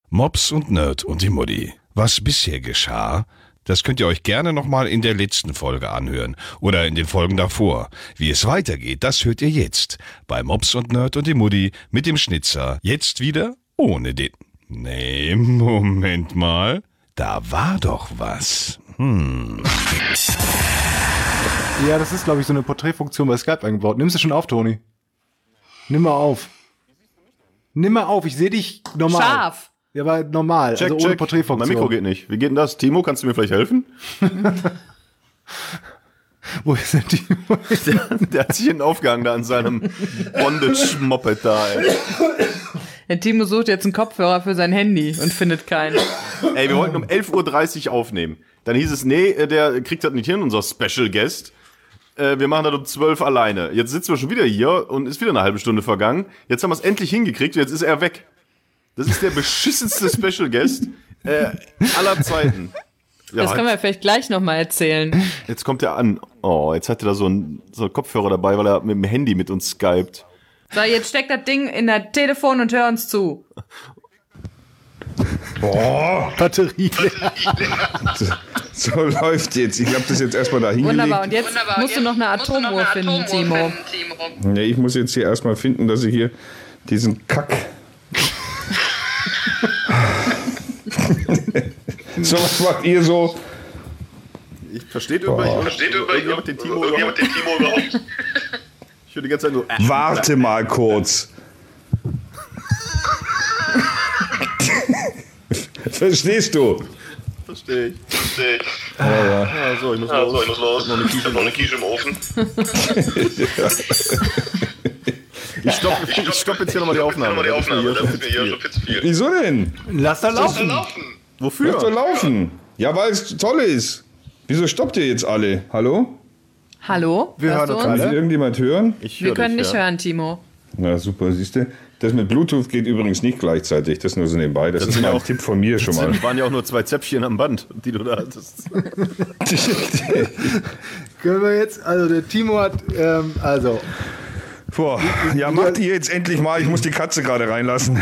Mops und Nerd und die Mutti. Was bisher geschah, das könnt ihr euch gerne nochmal in der letzten Folge anhören oder in den Folgen davor. Wie es weitergeht, das hört ihr jetzt bei Mops und Nerd und die Mutti mit dem Schnitzer. Jetzt wieder ohne den... Nee, Moment mal. Da war doch was. Ja, das ist, glaube ich, so eine Porträtfunktion bei Skype eingebaut. Nimmst du schon auf, Toni? Nimm mal auf. Nimm mal auf, ich sehe dich normal. Scharf. Ja, aber normal, Check, also ohne check. Porträtfunktion. Mein Mikro geht nicht. Wie geht denn das? Timo, kannst du mir vielleicht helfen? Wo ist denn Timo? Der hat sich hinten aufgehangen da an seinem Bondage-Moped da, ey. Der Timo sucht jetzt einen Kopfhörer für sein Handy und findet keinen. Ey, wir wollten um 11.30 Uhr aufnehmen. Dann hieß es, nee, der kriegt das nicht hin, unser Special Guest. Wir machen das um 12 alleine. Jetzt sitzen wir schon wieder hier und ist wieder eine halbe Stunde vergangen. Jetzt haben wir es endlich hingekriegt und jetzt ist er weg. Das ist der beschissenste Special Guest aller Zeiten. Ja, Das können wir vielleicht gleich nochmal erzählen. Jetzt kommt er an. Oh, jetzt hat er da so einen Kopfhörer dabei, weil er mit dem Handy mit uns skypt. So, jetzt steck das Ding in das Telefon und hör uns zu. Boah, Batterie. so läuft jetzt. Ich habe das jetzt erstmal da hingelegt. Wunderbar, und jetzt musst du noch eine Atomuhr finden, Timo. Nee, ich muss jetzt hier erstmal finden, dass ich hier diesen Kack... So, was macht ihr so? Versteht irgendjemand den Timo überhaupt? Ich höre die ganze Zeit nur... Warte mal kurz. Verstehst du? Verstehe ich. Ja, so, ich muss los. Noch eine Quiche im Ofen. Ich stopp jetzt hier nochmal die Aufnahme. Das ist mir hier schon viel zu viel. Wieso denn? Lass da laufen. Wofür? Lass doch laufen. Ja, weil es toll ist. Wieso stoppt ihr jetzt alle? Hallo? Hallo? Wir Hörst hören du uns Kann uns? sich irgendjemand hören? Ich Wir höre können dich, nicht ja. hören, Timo. Na super, siehst du. Das mit Bluetooth geht übrigens nicht gleichzeitig. Das nur so nebenbei. Das ist sind mal ein auch- Tipp von mir schon mal. Das waren ja auch nur 2 Zäpfchen am Band, die du da hattest. Können wir jetzt, also der Timo hat, Boah, ja, macht ihr jetzt endlich mal. Ich muss die Katze gerade reinlassen.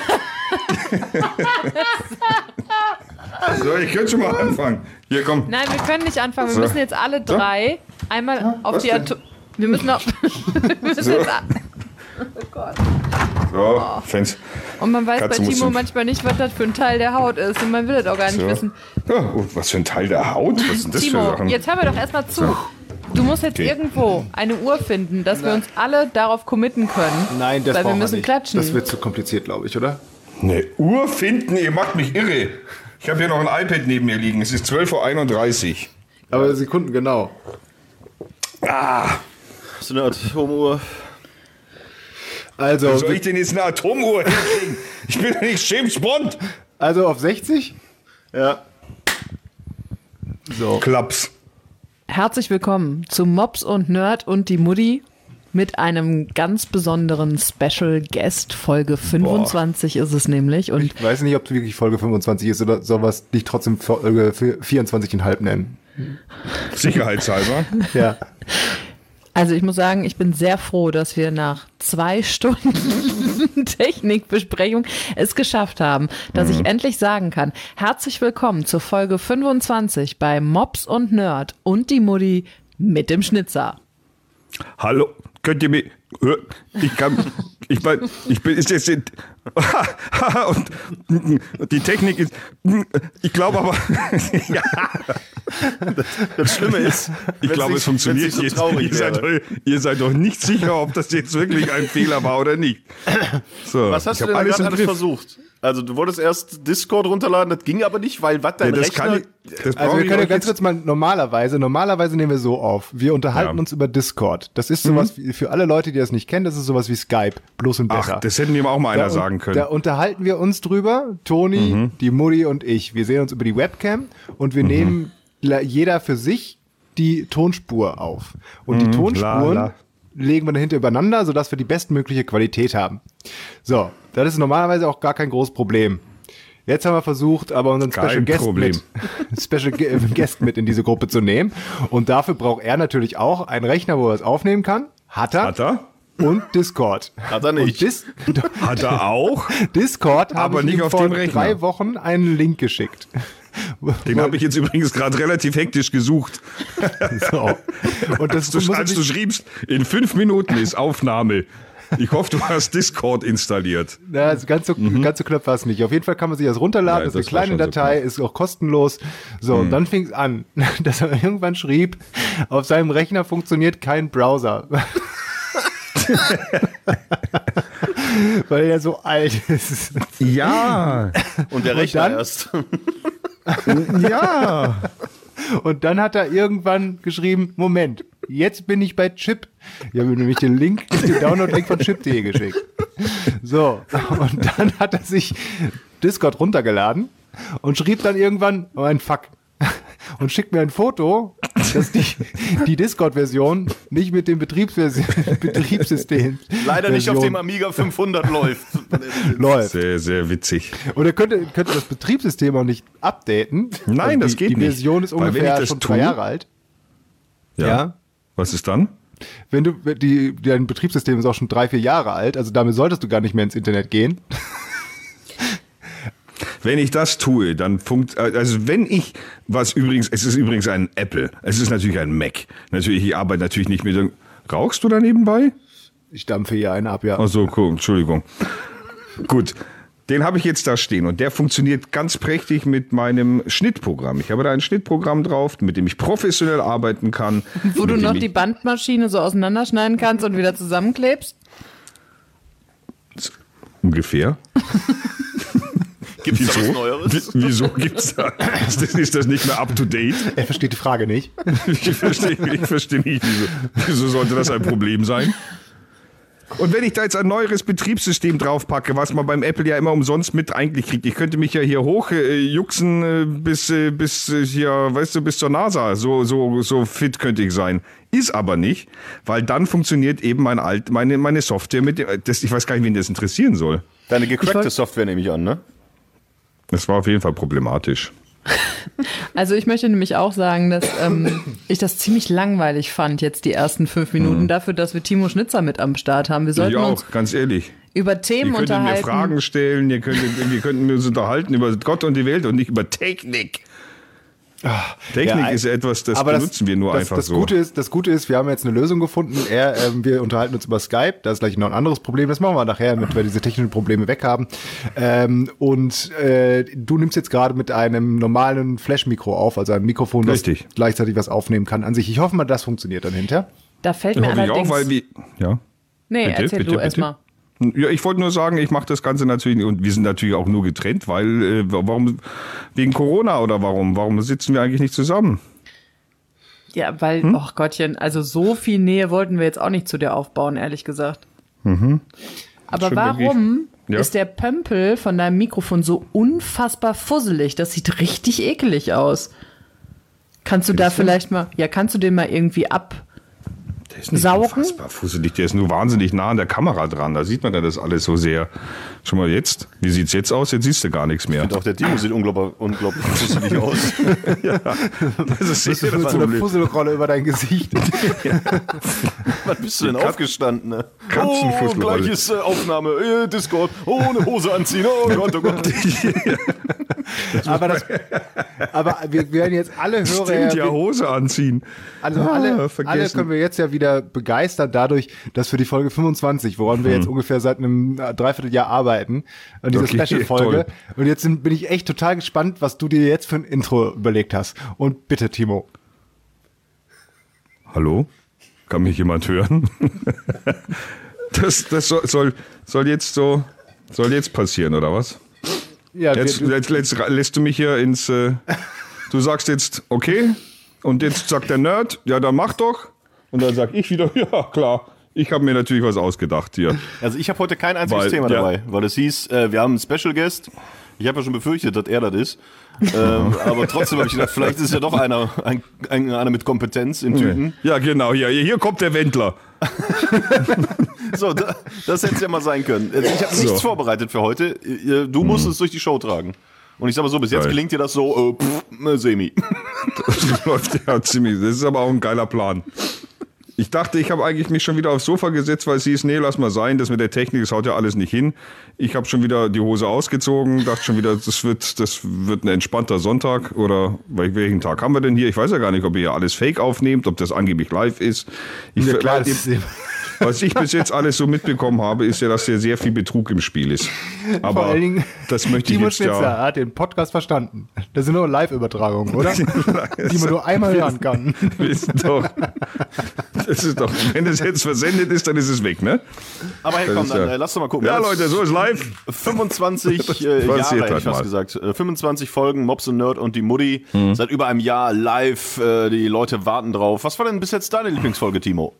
So, ich könnte schon mal anfangen. Hier, komm. Nein, wir können nicht anfangen. Wir So. müssen jetzt alle drei einmal auf die Atom... Wir müssen auch... wir müssen jetzt oh Gott. So, Fans. Und man weiß Katze bei muss Timo hin. manchmal nicht, was das für ein Teil der Haut ist. Und man will das auch gar nicht So. wissen. Ja, oh, was für ein Teil der Haut? Was sind das für Timo, Sachen? jetzt hör mir doch erstmal zu. Du musst jetzt Okay. irgendwo eine Uhr finden, dass wir uns alle darauf committen können. nein, das Weil wir brauchen wir müssen nicht. klatschen. Das wird zu kompliziert, glaube ich, oder? Eine Uhr finden? Ihr macht mich irre. Ich habe hier noch ein iPad neben mir liegen. Es ist 12.31 Uhr. Aber Sekunden, genau. So eine Atomuhr. Also, Wo soll ich denn jetzt eine Atomuhr hinkriegen? Ich bin doch nicht James Bond. also auf 60? Ja. So. Klaps. Herzlich willkommen zu Mops und Nerd und die Mutti mit einem ganz besonderen Special Guest. Folge 25 ist es nämlich. Und Ich weiß nicht, ob es wirklich Folge 25 ist oder soll was nicht trotzdem Folge 24,5 nennen. Sicherheitshalber. Ja. also ich muss sagen, ich bin sehr froh, dass wir nach 2 Stunden Technikbesprechung es geschafft haben, dass ich endlich sagen kann, herzlich willkommen zur Folge 25 bei Mops und Nerd und die Mutti mit dem Schnitzer. Hallo, könnt ihr mich hören? Ich bin, ist jetzt, und die Technik ist, ich glaube aber, ja, Das Schlimme ist, ich glaube, es funktioniert so jetzt. traurig Ihr seid doch nicht sicher, ob das jetzt wirklich ein Fehler war oder nicht. So, Was hast ich du hab denn gerade im alles Griff. versucht? Also du wolltest erst Discord runterladen, das ging aber nicht, weil was dein Ja, das Rechner... kann ich, das Also brauche wir ich können ja euch ganz jetzt. kurz mal normalerweise nehmen wir so auf. Wir unterhalten Ja. uns über Discord. Das ist sowas wie, für alle Leute, die das nicht kennen, das ist sowas wie Skype, bloß und besser. Ach, das hätten mir auch mal einer Da- sagen können. Da unterhalten wir uns drüber, Toni, die Mutti und ich. Wir sehen uns über die Webcam und wir nehmen jeder für sich die Tonspur auf. Und die Tonspuren la. legen wir dahinter übereinander, sodass wir die bestmögliche Qualität haben. So, das ist normalerweise auch gar kein großes Problem. Jetzt haben wir versucht, aber unseren Kein Problem. Guest mit in diese Gruppe zu nehmen. Und dafür braucht er natürlich auch einen Rechner, wo er es aufnehmen kann. Hat er. Hat er? und Discord. Hat er nicht. Hat er auch? Discord habe Aber ich nicht ihm auf vor dem Rechner. 3 Wochen einen Link geschickt. Den habe ich jetzt übrigens gerade relativ hektisch gesucht. So. Und das Als du schriebst, in 5 Minuten ist Aufnahme. Ich hoffe, du hast Discord installiert. Na, ganz so knapp war es nicht. Auf jeden Fall kann man sich das runterladen. Ja, Das ist eine das war kleine schon so Datei, knapp. ist auch kostenlos. So, und dann fing es an, dass er irgendwann schrieb, auf seinem Rechner funktioniert kein Browser. Weil er so alt ist. Ja, Und der Rechner dann? erst. ja. Und dann hat er irgendwann geschrieben, Moment, jetzt bin ich bei Chip. Ich habe ihm nämlich den Download-Link von chip.de geschickt. So, und dann hat er sich Discord runtergeladen und schrieb dann irgendwann, oh ein Fuck. Und schickt mir ein Foto, dass die Discord-Version nicht mit dem Betriebssystem Leider nicht auf Version dem Amiga 500 läuft. läuft. Sehr, sehr witzig. Und er könnte das Betriebssystem auch nicht updaten. Nein, das geht die nicht. Die Version ist Weil wenn ungefähr ich das schon tue- 3 Jahre alt. Ja. Was ist dann? Wenn du, dein Betriebssystem ist auch schon 3-4 Jahre alt, also damit solltest du gar nicht mehr ins Internet gehen. Wenn ich das tue, dann also wenn ich, es ist übrigens ein Apple, es ist natürlich ein Mac. Natürlich, ich arbeite natürlich nicht mit, rauchst du da nebenbei? Ich dampfe hier einen ab, ja. Ach so, cool, Entschuldigung. Gut, den habe ich jetzt da stehen und der funktioniert ganz prächtig mit meinem Schnittprogramm. Ich habe da ein Schnittprogramm drauf, mit dem ich professionell arbeiten kann. Wo du mit dem noch ich- die Bandmaschine so auseinanderschneiden kannst und wieder zusammenklebst? Ungefähr. Gibt's da was Neueres? Wieso gibt's da? Ist das nicht mehr up to date? Er versteht die Frage nicht. Ich verstehe nicht, wieso sollte das ein Problem sein? Und wenn ich da jetzt ein neueres Betriebssystem draufpacke, was man beim Apple ja immer umsonst mit eigentlich kriegt, ich könnte mich ja hier hochjuxen bis hier, weißt du, bis zur NASA. So fit könnte ich sein. Ist aber nicht, weil dann funktioniert eben meine Software mit dem, ich weiß gar nicht, wen das interessieren soll. Deine gecrackte Software nehme ich an, ne? Das war auf jeden Fall problematisch. Also ich möchte nämlich auch sagen, dass ich das ziemlich langweilig fand, jetzt die ersten 5 Minuten, dafür, dass wir Timo Schnitzer mit am Start haben. Wir sollten Ich uns auch, ganz ehrlich. über Themen Ihr könntet mir unterhalten. Fragen stellen, wir könnten uns unterhalten über Gott und die Welt und nicht über Technik. Technik Ja, ist etwas, das aber benutzen wir nur einfach das so. Das Gute ist, wir haben jetzt eine Lösung gefunden. Wir unterhalten uns über Skype. Da ist gleich noch ein anderes Problem. Das machen wir nachher, damit wir diese technischen Probleme weg haben. Du nimmst jetzt gerade mit einem normalen Flash-Mikro auf, also einem Mikrofon, das Richtig. gleichzeitig was aufnehmen kann an sich. Ich hoffe mal, das funktioniert dann hinterher. Da fällt mir Hoffe ich allerdings... auch, weil wir, ja. nee, Bitte, erzähl bitte, du bitte. erstmal. Ja, ich wollte nur sagen, ich mache das Ganze natürlich, und wir sind natürlich auch nur getrennt, weil, warum, wegen Corona oder warum sitzen wir eigentlich nicht zusammen? Ja, weil, ach Gottchen, also so viel Nähe wollten wir jetzt auch nicht zu dir aufbauen, ehrlich gesagt. Aber Schon warum Ja. ist der Pömpel von deinem Mikrofon so unfassbar fusselig? Das sieht richtig ekelig aus. Kannst du da vielleicht mal, kannst du den mal irgendwie Der ist nicht Saugen? unfassbar fusselig, der ist nur wahnsinnig nah an der Kamera dran, da sieht man ja das alles so sehr. Schon mal jetzt, wie sieht's jetzt aus? Jetzt siehst du gar nichts mehr. Und auch der Timo sieht unglaublich fusselig aus. Das ist Das sicher ist das so eine Problem. Fusselrolle über dein Gesicht. Wann bist du denn aufgestanden? Ne? Katzenfusselrolle. Gleiches Aufnahme, Discord, ohne Hose anziehen, oh Gott, oh Gott. Aber wir werden jetzt alle Hörer, Stimmt, ja, Hose anziehen. also alle vergessen. können wir jetzt ja wieder begeistern dadurch, dass für die Folge 25, woran wir jetzt ungefähr seit einem Dreivierteljahr arbeiten, an dieser Okay, Special-Folge. toll. Und jetzt bin ich echt total gespannt, was du dir jetzt für ein Intro überlegt hast. Und bitte, Timo. Hallo? Kann mich jemand hören? Das soll jetzt passieren, oder was? Ja, Jetzt lässt du mich hier ins... du sagst jetzt, okay, und jetzt sagt der Nerd, ja, dann mach doch. Und dann sag ich wieder, ja, klar, ich habe mir natürlich was ausgedacht hier. Also ich habe heute kein einziges Weil, Thema ja. dabei, weil es hieß, wir haben einen Special Guest. Ich habe ja schon befürchtet, dass er das ist. Aber trotzdem habe ich gedacht, vielleicht ist ja doch einer mit Kompetenz in Tüten. Ja, genau, hier kommt der Wendler. So, das hätte es ja mal sein können. Also ich habe nichts vorbereitet für heute. Du musst es durch die Show tragen. Und ich sag mal so, bis jetzt Geil. gelingt dir das so, semi. Das läuft ja ziemlich, das ist aber auch ein geiler Plan. Ich dachte, ich habe eigentlich mich schon wieder aufs Sofa gesetzt, weil es hieß, nee, lass mal sein, das mit der Technik, das haut ja alles nicht hin. Ich habe schon wieder die Hose ausgezogen, dachte schon wieder, das wird ein entspannter Sonntag. Oder welchen Tag haben wir denn hier? Ich weiß ja gar nicht, ob ihr hier alles fake aufnehmt, ob das angeblich live ist. Was ich bis jetzt alles so mitbekommen habe, ist ja, dass hier sehr viel Betrug im Spiel ist. Aber Vor allen Dingen, das möchte ich Timo jetzt Schnitzer hat den Podcast verstanden. Das sind nur Live-Übertragungen, oder? Die man nur einmal hören kann. Das ist doch, wenn es jetzt versendet ist, dann ist es weg, ne? Aber hey, komm, dann lass doch mal gucken. Ja, Leute, so ist live. 25 Jahre, hätte ich fast gesagt. 25 Folgen, Mops und Nerd und die Mutti. Seit über einem Jahr live. Die Leute warten drauf. Was war denn bis jetzt deine Lieblingsfolge, Timo?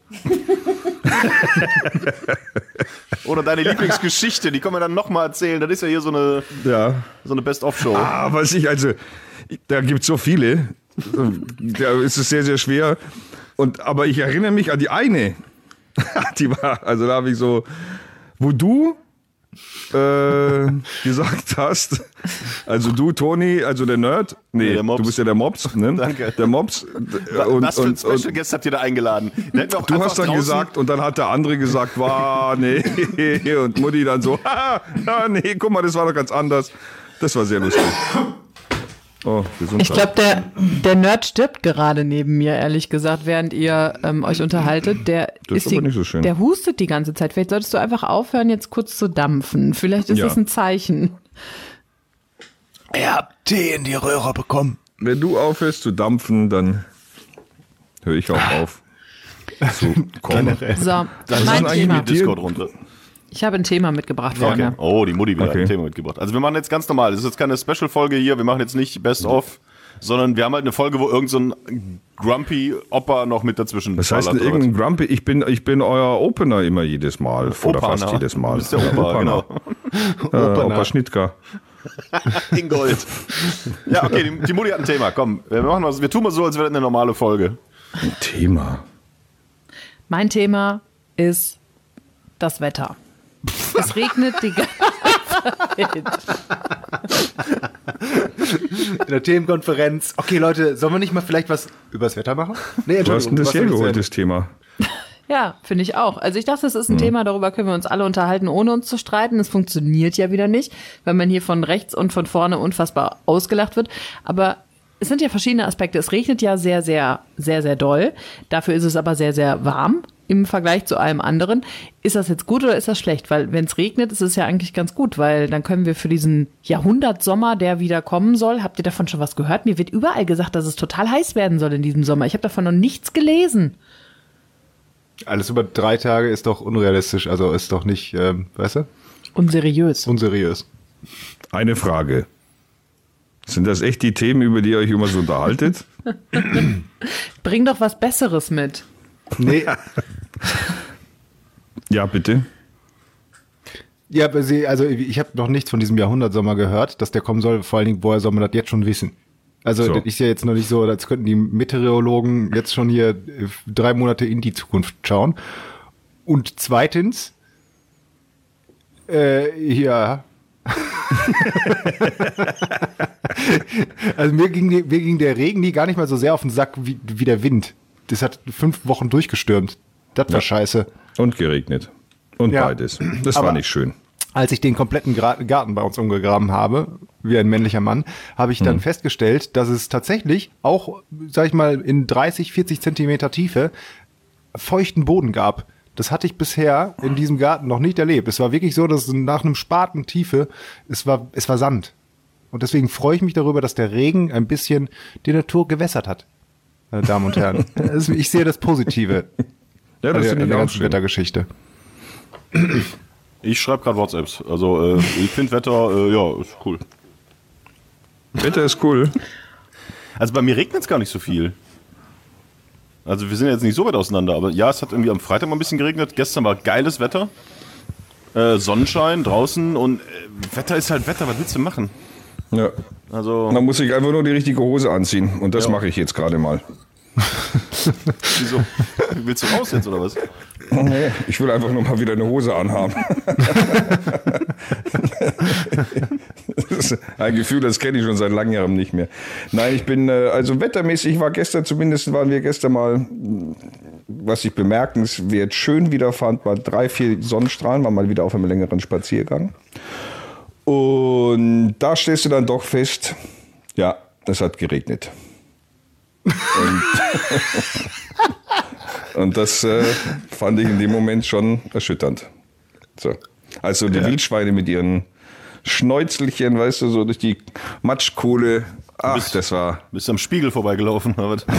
Oder deine Lieblingsgeschichte, die können wir dann nochmal erzählen. Das ist ja hier so eine Best-of-Show. Da gibt es so viele. Da ist es sehr, sehr schwer. Aber ich erinnere mich an die eine. Die war, also da habe ich so, wo du gesagt hast, also du, Toni, also der Nerd, nee, der Mops. Du bist ja der Mops, ne? Danke. Der Mops. Was für ein Special Guest habt ihr da eingeladen? Du hast dann gesagt, und dann hat der andere gesagt, nee, und Mutti dann so, nee, guck mal, das war doch ganz anders. Das war sehr lustig. Oh, Gesundheit. Ich glaube, der Nerd stirbt gerade neben mir, ehrlich gesagt, während ihr euch unterhaltet. Das ist aber nicht so schön. Der hustet die ganze Zeit. Vielleicht solltest du einfach aufhören, jetzt kurz zu dampfen. Vielleicht ist das ein Zeichen. Ihr habt Tee in die Röhre bekommen. Wenn du aufhörst zu dampfen, dann höre ich auch auf. So, komm. So, Dann mein ist Thema. eigentlich Discord runter. Ich habe ein Thema mitgebracht, Freunde. Okay. Oh, die Mutti wieder Okay. ein Thema mitgebracht. Also wir machen jetzt ganz normal. Das ist jetzt keine Special-Folge hier. Wir machen jetzt nicht Best-of, sondern wir haben halt eine Folge, wo irgend so ein Grumpy Opa noch mit dazwischen Das heißt, ballert. irgendein Grumpy, ich bin euer Opener immer jedes Mal. Oder Opa, fast na. jedes Mal. Du bist der Opa, genau. Opa Schnittker. In Gold. Ja, okay, die Mutti hat ein Thema. Komm, wir tun mal so, als wäre das eine normale Folge. Ein Thema. Mein Thema ist das Wetter. Es regnet die ganze Zeit. In der Themenkonferenz. Okay, Leute, sollen wir nicht mal vielleicht was übers Wetter machen? Nee, Du hast denn das hergeholt, das Thema? Ja, finde ich auch. Also ich dachte, es ist ein Thema, darüber können wir uns alle unterhalten, ohne uns zu streiten. Es funktioniert ja wieder nicht, weil man hier von rechts und von vorne unfassbar ausgelacht wird. Aber es sind ja verschiedene Aspekte. Es regnet ja sehr, sehr, sehr, sehr doll. Dafür ist es aber sehr, sehr warm im Vergleich zu allem anderen. Ist das jetzt gut oder ist das schlecht? Weil wenn es regnet, ist es ja eigentlich ganz gut, weil dann können wir für diesen Jahrhundertsommer, der wieder kommen soll, habt ihr davon schon was gehört? Mir wird überall gesagt, dass es total heiß werden soll in diesem Sommer. Ich habe davon noch nichts gelesen. Alles über 3 Tage ist doch unrealistisch, also ist doch nicht, weißt du? Unseriös. Unseriös. Eine Frage. Sind das echt die Themen, über die ihr euch immer so unterhaltet? Bring doch was Besseres mit. Nee. Ja, bitte. Ja, aber also ich habe noch nichts von diesem Jahrhundertsommer gehört, dass der kommen soll. Vor allen Dingen, woher soll man das jetzt schon wissen? Also So. das ist ja jetzt noch nicht so, als könnten die Meteorologen jetzt schon hier 3 Monate in die Zukunft schauen. Und zweitens, ja. Also mir ging der Regen nie gar nicht mal so sehr auf den Sack wie der Wind. Das hat 5 Wochen durchgestürmt. Das war scheiße. Und geregnet. Und Ja. beides. Das war Aber- nicht schön. Als ich den kompletten Garten bei uns umgegraben habe, wie ein männlicher Mann, habe ich dann festgestellt, dass es tatsächlich auch, sag ich mal, in 30, 40 Zentimeter Tiefe feuchten Boden gab. Das hatte ich bisher in diesem Garten noch nicht erlebt. Es war wirklich so, dass nach einem Spaten Tiefe, es war Sand. Und deswegen freue ich mich darüber, dass der Regen ein bisschen die Natur gewässert hat, meine Damen und Herren. Also ich sehe das Positive Ja, an das der finde ich auch ganzen schön. Wettergeschichte. Ich schreibe gerade WhatsApps. Also ich finde Wetter, ja, ist cool. Wetter ist cool. Also bei mir regnet es gar nicht so viel. Also wir sind jetzt nicht so weit auseinander, aber ja, es hat irgendwie am Freitag mal ein bisschen geregnet. Gestern war geiles Wetter. Sonnenschein draußen und Wetter ist halt Wetter, was willst du machen? Ja. Also, Man muss sich einfach nur die richtige Hose anziehen. Und das Ja. mache ich jetzt gerade mal. wieso? Willst du raus jetzt oder was? Nee, ich will einfach nur mal wieder eine Hose anhaben. Das ist ein Gefühl, das kenne ich schon seit langem nicht mehr. Nein, ich bin, also wettermäßig waren wir gestern mal was ich bemerkenswert schön wieder fand, war 3-4 Sonnenstrahlen, war mal wieder auf einem längeren Spaziergang. Und da stellst du dann doch fest, ja, es hat geregnet. Und das fand ich in dem Moment schon erschütternd. So. Also die Wildschweine mit ihren Schnäuzelchen, weißt du, so durch die Matschkohle. Ach, das war... Bist am Spiegel vorbeigelaufen, oder was?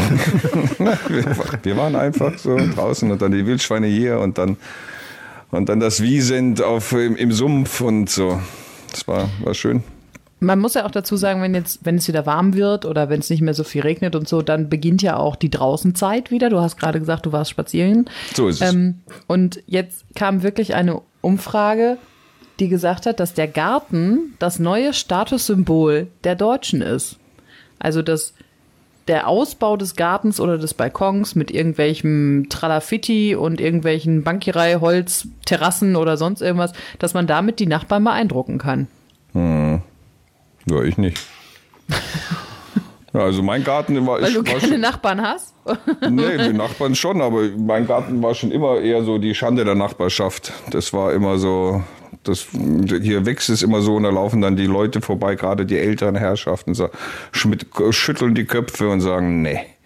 Wir waren einfach so draußen und dann die Wildschweine hier und dann das Wiesent im Sumpf und so. Das war schön. Man muss ja auch dazu sagen, wenn es wieder warm wird oder wenn es nicht mehr so viel regnet und so, dann beginnt ja auch die Draußenzeit wieder. Du hast gerade gesagt, du warst spazieren. So ist es. Und jetzt kam wirklich eine Umfrage, die gesagt hat, dass der Garten das neue Statussymbol der Deutschen ist. Also der Ausbau des Gartens oder des Balkons mit irgendwelchem Tralafitti und irgendwelchen Bankierei, Holz, Terrassen oder sonst irgendwas, dass man damit die Nachbarn beeindrucken kann. Ja, ich nicht. Ja, also mein Garten war... Weil du keine Nachbarn hast? Nee, die Nachbarn schon, aber mein Garten war schon immer eher so die Schande der Nachbarschaft. Das war immer so... Hier wächst es immer so und da laufen dann die Leute vorbei, gerade die älteren Herrschaften, so, schütteln die Köpfe und sagen,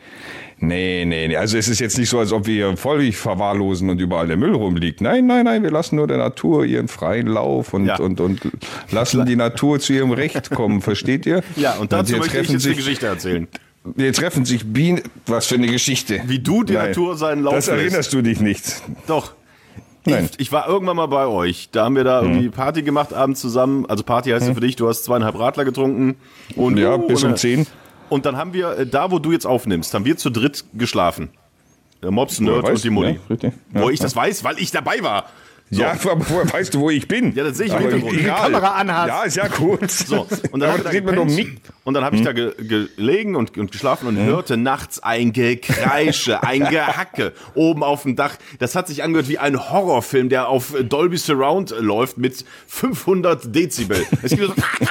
nee. Also es ist jetzt nicht so, als ob wir hier völlig verwahrlosen und überall der Müll rumliegt. Nein, wir lassen nur der Natur ihren freien Lauf und lassen die Natur zu ihrem Recht kommen, versteht ihr? Ja, und dazu möchte ich jetzt eine Geschichte erzählen. Hier treffen sich Bienen, was für eine Geschichte. Wie du die Natur seinen Lauf lässt. Das erinnerst du dich nicht. Doch. Ich war irgendwann mal bei euch. Da haben wir da irgendwie Party gemacht abends zusammen. Also Party heißt ja für dich, du hast 2,5 Radler getrunken. Und, ja, bis um 10. Und dann haben wir, da wo du jetzt aufnimmst, haben wir zu dritt geschlafen. Der Mops, Nerd und die Mutti. Ja, wo ich das weiß, weil ich dabei war. So. Ja, aber woher weißt du, wo ich bin? Ja, das sehe ich im Hintergrund. Die Kamera anhast. Ja, ist ja gut. So, und dann habe ich da gelegen und geschlafen und hörte nachts ein Gekreische, ein Gehacke oben auf dem Dach. Das hat sich angehört wie ein Horrorfilm, der auf Dolby Surround läuft mit 500 Dezibel. Es gibt so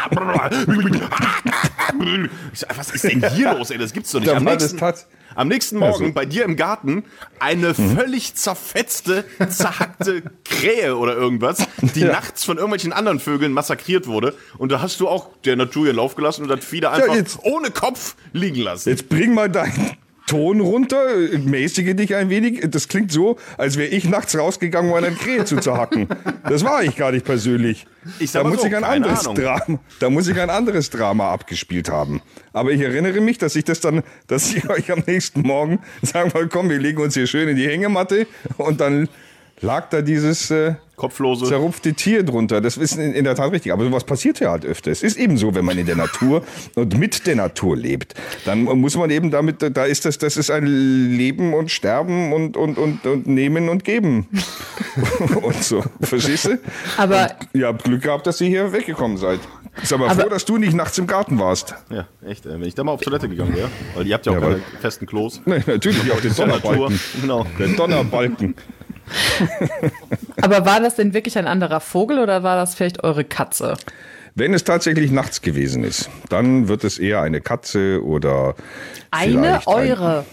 was ist denn hier los, ey? Das gibt's doch nicht. Am nächsten Morgen bei dir im Garten eine völlig zerfetzte, zerhackte Krähe oder irgendwas, die nachts von irgendwelchen anderen Vögeln massakriert wurde. Und da hast du auch der Natur ihren Lauf gelassen und das Vieh da einfach ohne Kopf liegen lassen. Jetzt bring mal deinen Ton runter, mäßige dich ein wenig. Das klingt so, als wäre ich nachts rausgegangen, um eine Krähe zu zerhacken. Das war ich gar nicht persönlich. Da muss ich ein anderes Drama abgespielt haben. Aber ich erinnere mich, dass ich euch am nächsten Morgen sagen wollte, komm, wir legen uns hier schön in die Hängematte und dann lag da dieses kopflose, zerrupfte Tier drunter. Das ist in der Tat richtig. Aber sowas passiert ja halt öfter. Es ist eben so, wenn man in der Natur und mit der Natur lebt, dann muss man eben damit, das ist ein Leben und Sterben und Nehmen und Geben. Und so. Verstehst du? Aber ihr habt Glück gehabt, dass ihr hier weggekommen seid. Ich bin aber froh, dass du nicht nachts im Garten warst. Ja, echt. Wenn ich da mal auf Toilette gegangen wäre, weil ihr habt ja auch keine festen Klos. Nee, natürlich auch den Donnerbalken. Genau. Der Donnerbalken. Aber war das denn wirklich ein anderer Vogel oder war das vielleicht eure Katze? Wenn es tatsächlich nachts gewesen ist, dann wird es eher eine Katze oder eure.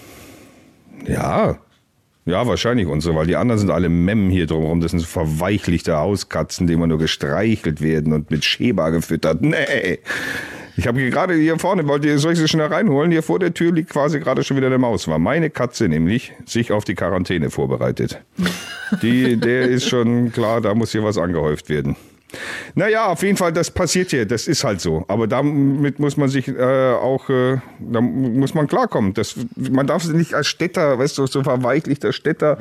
Ja, wahrscheinlich unsere, weil die anderen sind alle Memmen hier drumherum. Das sind so verweichlichte Hauskatzen, die immer nur gestreichelt werden und mit Schäber gefüttert. Nee. Ich habe gerade hier vorne, soll ich sie schnell reinholen? Hier vor der Tür liegt quasi gerade schon wieder eine Maus. War meine Katze nämlich sich auf die Quarantäne vorbereitet. Der ist schon klar, da muss hier was angehäuft werden. Naja, auf jeden Fall, das passiert hier, das ist halt so. Aber damit muss man sich da muss man klarkommen. Man darf es nicht als Städter, weißt du, so verweichlichter Städter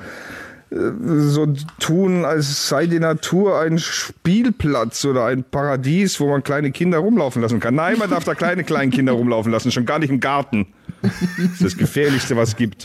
so tun, als sei die Natur ein Spielplatz oder ein Paradies, wo man kleine Kinder rumlaufen lassen kann. Nein, man darf da kleine Kinder rumlaufen lassen, schon gar nicht im Garten. Das ist das Gefährlichste, was es gibt.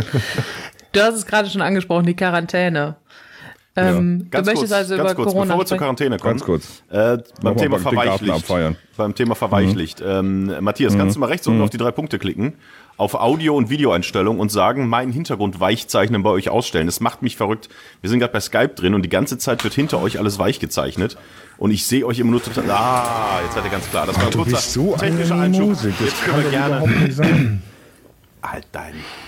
Du hast es gerade schon angesprochen, die Quarantäne. Du möchtest also über Corona bevor wir zur Quarantäne kommen. Ganz kurz. Beim Thema verweichlicht. Matthias, kannst du mal rechts unten auf die 3 Punkte klicken, auf Audio- und Videoeinstellungen und sagen, meinen Hintergrund weich zeichnen bei euch ausstellen. Das macht mich verrückt. Wir sind gerade bei Skype drin und die ganze Zeit wird hinter euch alles weich gezeichnet. Und ich sehe euch immer nur total... jetzt seid ihr ganz klar. Das war ein kurzer technischer Einschub. Jetzt können wir gerne... Halt dein...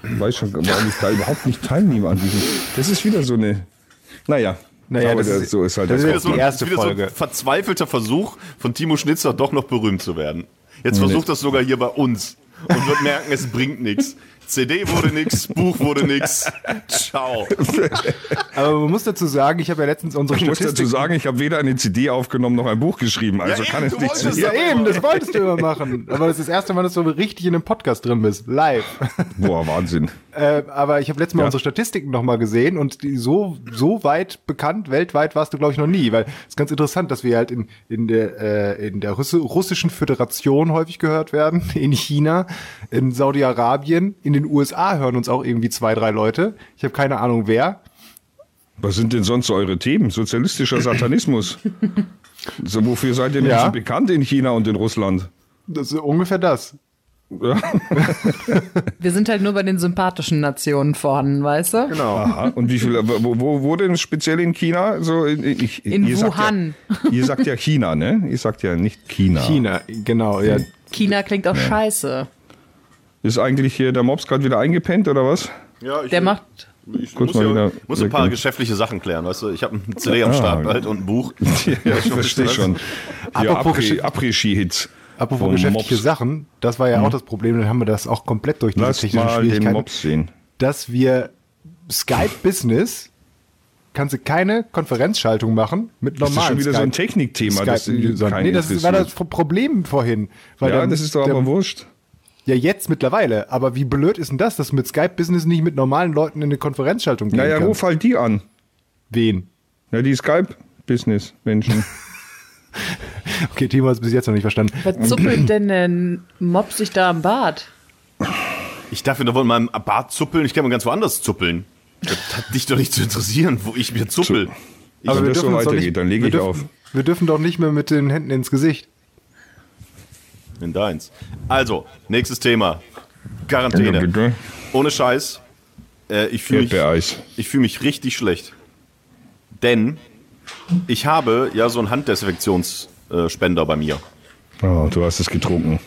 weiß schon, warum ich da überhaupt nicht teilnehme an diesem. Das ist wieder so eine. Naja, aber so ist halt das das. ist jetzt die erste wieder Folge. so ein verzweifelter Versuch von Timo Schnitzer doch noch berühmt zu werden. Jetzt versucht das sogar hier bei uns und wird merken, es bringt nichts. CD wurde nix, Buch wurde nix. Ciao. Aber man muss dazu sagen, ich habe ja letztens unsere Ich muss Statistik... dazu sagen, ich habe weder eine CD aufgenommen noch ein Buch geschrieben. Also Ja, kann eben, es du nicht wolltest sein. Ja eben, das wolltest du immer machen. Aber das ist das erste Mal, dass du richtig in einem Podcast drin bist. Live. Boah, Wahnsinn. Aber ich habe letztes Mal unsere Statistiken nochmal gesehen und die so weit bekannt, weltweit warst du, glaube ich, noch nie. Weil es ist ganz interessant, dass wir halt in der russischen Föderation häufig gehört werden, in China, in Saudi-Arabien, in den USA hören uns auch irgendwie 2, 3 Leute. Ich habe keine Ahnung wer. Was sind denn sonst so eure Themen? Sozialistischer Satanismus. So, wofür seid ihr denn Ja. so bekannt in China und in Russland? Das ist ungefähr das. Ja. Wir sind halt nur bei den sympathischen Nationen vorhanden, weißt du? Genau. Aha. Und wie viel, wo denn speziell in China? So In ihr Wuhan. Sagt ja, ihr sagt ja China, ne? Ihr sagt ja nicht China. China, genau, ja. China klingt auch scheiße. Ist eigentlich hier der Mops gerade wieder eingepennt oder was? Ja, Der macht. Ich Kurz muss, mal wieder muss ein paar weggehen. geschäftliche Sachen klären, weißt du? Ich habe ein CD am Start bald und ein Buch. Ja, ich verstehe schon. Ja, Apropos Après-Ski-Hits. Apropos vom geschäftliche Mops. Sachen, das war ja auch das Problem, dann haben wir das auch komplett durch diese Lass technischen mal den Schwierigkeiten, Mops sehen. dass wir Skype Business, kannst du keine Konferenzschaltung machen mit Das ist normalen schon wieder so ein Technikthema, das Skype-Usern. keinen Nee, das war das interessiert. Problem vorhin. Weil Ja, dann das ist doch aber wurscht. Ja, jetzt mittlerweile. Aber wie blöd ist denn das, dass du mit Skype Business nicht mit normalen Leuten in eine Konferenzschaltung gehen Naja, kannst? ruf halt die an. Wen? Ja, die Skype-Business-Menschen. Okay, Timo hat es bis jetzt noch nicht verstanden. Was zuppelt denn ein Mob sich da am Bart? Ich darf mir doch wohl in meinem Bart zuppeln, ich kann mal ganz woanders zuppeln. Das hat dich doch nicht zu interessieren, wo ich mir zuppel. Also wenn das so uns doch weitergeht, dann lege wir ich dürfen- auf. Wir dürfen doch nicht mehr mit den Händen ins Gesicht. In deins. Also, nächstes Thema. Quarantäne. Bitte. Ohne Scheiß. Ich fühle Erdbeereis. mich richtig schlecht. Denn ich habe ja so einen Handdesinfektionsspender bei mir. Oh, du hast es getrunken.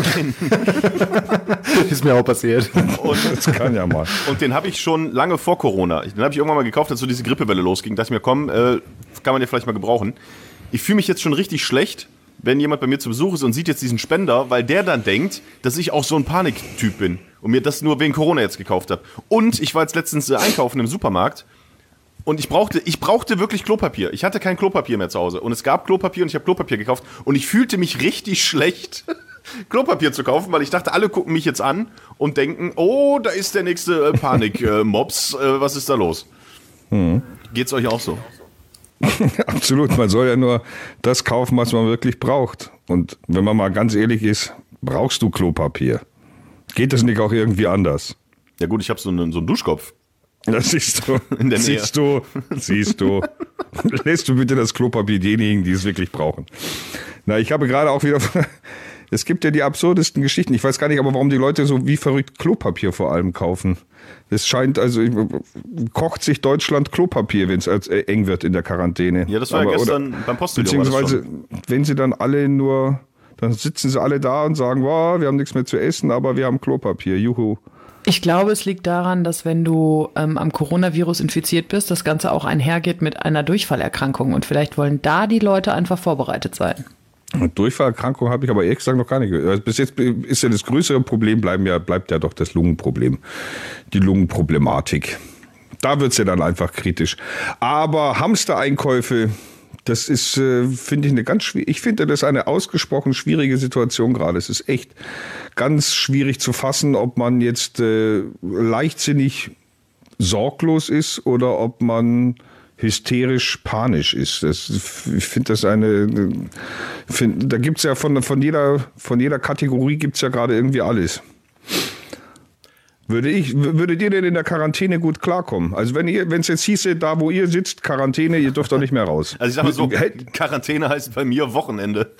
Ist mir auch passiert. Das kann ja mal. Und den habe ich schon lange vor Corona. Den habe ich irgendwann mal gekauft, als so diese Grippewelle losging. Dachte ich mir, komm, kann man ja vielleicht mal gebrauchen. Ich fühle mich jetzt schon richtig schlecht, wenn jemand bei mir zu Besuch ist und sieht jetzt diesen Spender, weil der dann denkt, dass ich auch so ein Paniktyp bin und mir das nur wegen Corona jetzt gekauft habe. Und ich war jetzt letztens einkaufen im Supermarkt und ich brauchte wirklich Klopapier. Ich hatte kein Klopapier mehr zu Hause und es gab Klopapier und ich habe Klopapier gekauft und ich fühlte mich richtig schlecht, Klopapier zu kaufen, weil ich dachte, alle gucken mich jetzt an und denken, oh, da ist der nächste Panik-Mops, was ist da los? Geht's euch auch so? Absolut, man soll ja nur das kaufen, was man wirklich braucht. Und wenn man mal ganz ehrlich ist, brauchst du Klopapier? Geht das nicht auch irgendwie anders? Ja gut, ich habe so einen Duschkopf. Das siehst du. In der Nähe. Siehst du. Lässt du bitte das Klopapier denjenigen, die es wirklich brauchen. Na, ich habe gerade auch wieder... Es gibt ja die absurdesten Geschichten. Ich weiß gar nicht, aber warum die Leute so wie verrückt Klopapier vor allem kaufen. Es scheint, also kocht sich Deutschland Klopapier, wenn es eng wird in der Quarantäne. Ja, das war ja gestern beim Postillon. Beziehungsweise, wenn sie dann alle nur, dann sitzen sie alle da und sagen, wow, wir haben nichts mehr zu essen, aber wir haben Klopapier, juhu. Ich glaube, es liegt daran, dass wenn du am Coronavirus infiziert bist, das Ganze auch einhergeht mit einer Durchfallerkrankung. Und vielleicht wollen da die Leute einfach vorbereitet sein. Durchfallerkrankung habe ich aber ehrlich gesagt noch gar nicht gehört. Bis jetzt ist ja das größere Problem, bleibt ja doch das Lungenproblem, die Lungenproblematik. Da wird es ja dann einfach kritisch. Aber Hamstereinkäufe, das ist, finde ich, eine ganz schwierige, ich finde das eine ausgesprochen schwierige Situation gerade. Es ist echt ganz schwierig zu fassen, ob man jetzt leichtsinnig sorglos ist oder ob man hysterisch panisch ist. Ich finde das da gibt's ja von jeder Kategorie gibt's ja gerade irgendwie alles. Würdet ihr denn in der Quarantäne gut klarkommen? Also wenn es jetzt hieße, da wo ihr sitzt, Quarantäne, ihr dürft doch nicht mehr raus. Also ich sag mal so, Quarantäne heißt bei mir Wochenende.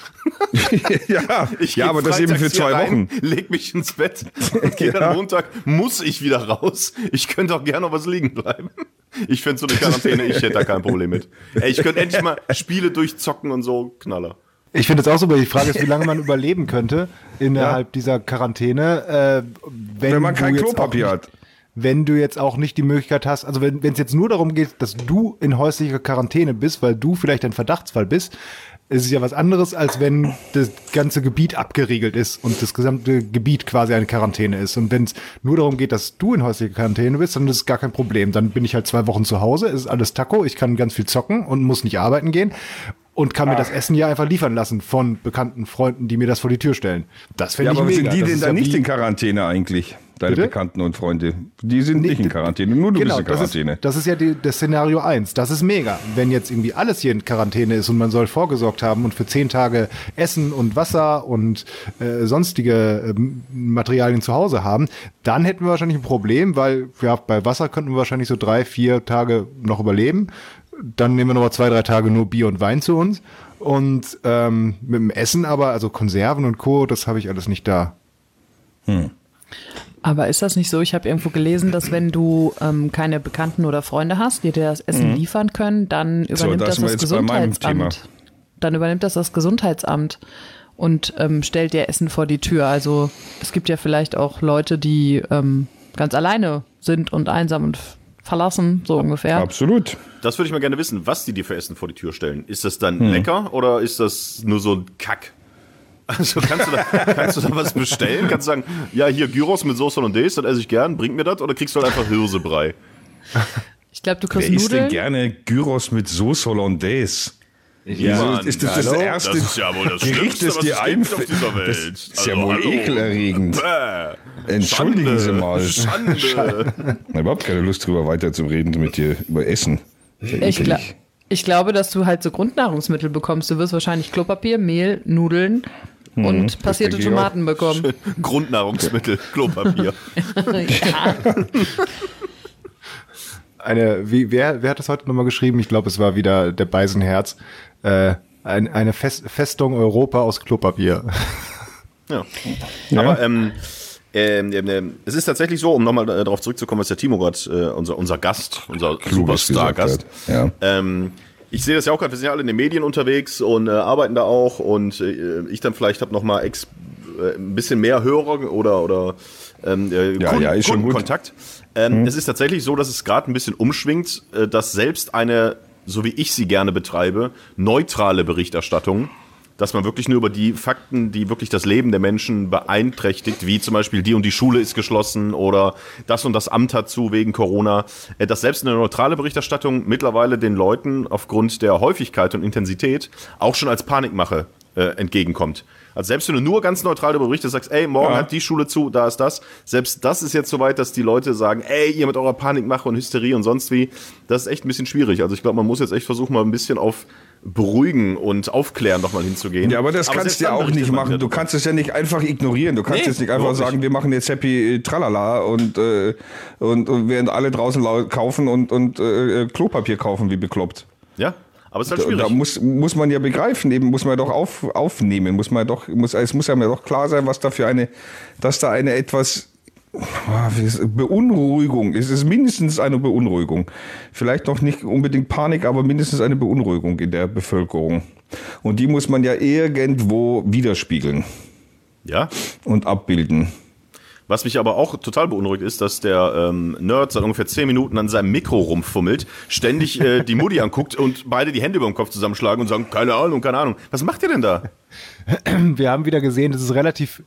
ja, aber das eben für 2 Wochen. Leg mich ins Bett und gehe dann Montag, muss ich wieder raus. Ich könnte auch gerne noch was liegen bleiben. Ich finde so eine Quarantäne, ich hätte da kein Problem mit. Ey, ich könnte endlich mal Spiele durchzocken und so, Knaller. Ich finde es auch so, aber die Frage ist, wie lange man überleben könnte innerhalb dieser Quarantäne. Wenn man du kein jetzt Klopapier auch hat. wenn du jetzt auch nicht die Möglichkeit hast, also wenn es jetzt nur darum geht, dass du in häuslicher Quarantäne bist, weil du vielleicht ein Verdachtsfall bist, ist es ja was anderes, als wenn das ganze Gebiet abgeriegelt ist und das gesamte Gebiet quasi eine Quarantäne ist. Und wenn es nur darum geht, dass du in häuslicher Quarantäne bist, dann ist es gar kein Problem. Dann bin ich halt 2 Wochen zu Hause, ist alles Taco, ich kann ganz viel zocken und muss nicht arbeiten gehen und kann mir das Essen ja einfach liefern lassen von bekannten Freunden, die mir das vor die Tür stellen. Das finde ich aber mega. sind die Das denn ist dann ja nicht wie- in Quarantäne eigentlich? Deine Bitte? Bekannten und Freunde. Die sind nicht in Quarantäne, nur du bist in Quarantäne. Das ist ja das Szenario 1. Das ist mega. Wenn jetzt irgendwie alles hier in Quarantäne ist und man soll vorgesorgt haben und für 10 Tage Essen und Wasser und sonstige Materialien zu Hause haben, dann hätten wir wahrscheinlich ein Problem, weil ja, bei Wasser könnten wir wahrscheinlich so 3-4 Tage noch überleben. Dann nehmen wir nochmal 2-3 Tage nur Bier und Wein zu uns. Und mit dem Essen aber, also Konserven und Co., das habe ich alles nicht da. Aber ist das nicht so? Ich habe irgendwo gelesen, dass wenn du keine Bekannten oder Freunde hast, die dir das Essen liefern können, dann übernimmt da das sind wir das jetzt bei meinem Gesundheitsamt. Dann übernimmt das Gesundheitsamt und stellt dir Essen vor die Tür. Also es gibt ja vielleicht auch Leute, die ganz alleine sind und einsam und verlassen, so ungefähr. Absolut. Das würde ich mal gerne wissen, was die dir für Essen vor die Tür stellen. Ist das dann lecker oder ist das nur so ein Kack? Also kannst du da was bestellen? Kannst du sagen, ja, hier Gyros mit Sauce Hollandaise, das esse ich gern, bring mir das? Oder kriegst du halt einfach Hirsebrei? Ich glaube, du Wer kriegst isst denn Nudeln. gerne Gyros mit Sauce Hollandaise? Mann, ist das hallo? erste Das ist ja wohl das Gericht, Schlimmste, das was dir es gibt auf einfällt? dieser Welt. Das ist ja Also, wohl hallo. ekelerregend. Bäh. Entschuldigen Sie mal. Schande. Ich habe überhaupt keine Lust drüber weiter zu reden mit dir über Essen. Sehr Ich, ekelig. ich glaube, dass du halt so Grundnahrungsmittel bekommst. Du wirst wahrscheinlich Klopapier, Mehl, Nudeln und passierte denke ich Tomaten bekommen. Grundnahrungsmittel, Klopapier. Ja. Wer hat das heute nochmal geschrieben? Ich glaube, es war wieder der Beisenherz. Eine Festung Europa aus Klopapier. Ja. Aber es ist tatsächlich so, um nochmal darauf zurückzukommen, was der Timo gerade, unser Gast, unser Kluges Superstar-Gast, gesagt hat. Ja. ich sehe das ja auch gerade, wir sind ja alle in den Medien unterwegs und arbeiten da auch und ich dann vielleicht habe nochmal ein bisschen mehr Hörer oder ist schon gut. Kundenkontakt. Es ist tatsächlich so, dass es gerade ein bisschen umschwingt, dass selbst eine, so wie ich sie gerne betreibe, neutrale Berichterstattung, dass man wirklich nur über die Fakten, die wirklich das Leben der Menschen beeinträchtigt, wie zum Beispiel die und die Schule ist geschlossen oder das und das Amt hat zu wegen Corona, dass selbst eine neutrale Berichterstattung mittlerweile den Leuten aufgrund der Häufigkeit und Intensität auch schon als Panikmache entgegenkommt. Also selbst wenn du nur ganz neutral darüber berichtest, sagst, ey, morgen hat die Schule zu, da ist das. Selbst das ist jetzt so weit, dass die Leute sagen, ey, ihr mit eurer Panikmache und Hysterie und sonst wie. Das ist echt ein bisschen schwierig. Also ich glaube, man muss jetzt echt versuchen, mal ein bisschen auf Beruhigen und Aufklären nochmal hinzugehen. Ja, aber das kannst selbst du ja dann auch berichtet nicht man machen. wieder Du drüber. kannst es ja nicht einfach ignorieren. Du kannst Nee, jetzt nicht einfach überhaupt sagen, nicht. wir machen jetzt Happy Tralala und während alle draußen kaufen und Klopapier kaufen wie bekloppt. Ja, aber es ist halt schwierig. Da muss man ja begreifen, eben muss man doch aufnehmen, es muss ja mir doch klar sein, dass da eine etwas Beunruhigung, es ist mindestens eine Beunruhigung. Vielleicht noch nicht unbedingt Panik, aber mindestens eine Beunruhigung in der Bevölkerung. Und die muss man ja irgendwo widerspiegeln Ja. und abbilden. Was mich aber auch total beunruhigt ist, dass der Nerd seit ungefähr 10 Minuten an seinem Mikro rumfummelt, ständig die Mutti anguckt und beide die Hände über dem Kopf zusammenschlagen und sagen, keine Ahnung, keine Ahnung. Was macht ihr denn da? Wir haben wieder gesehen, dass es relativ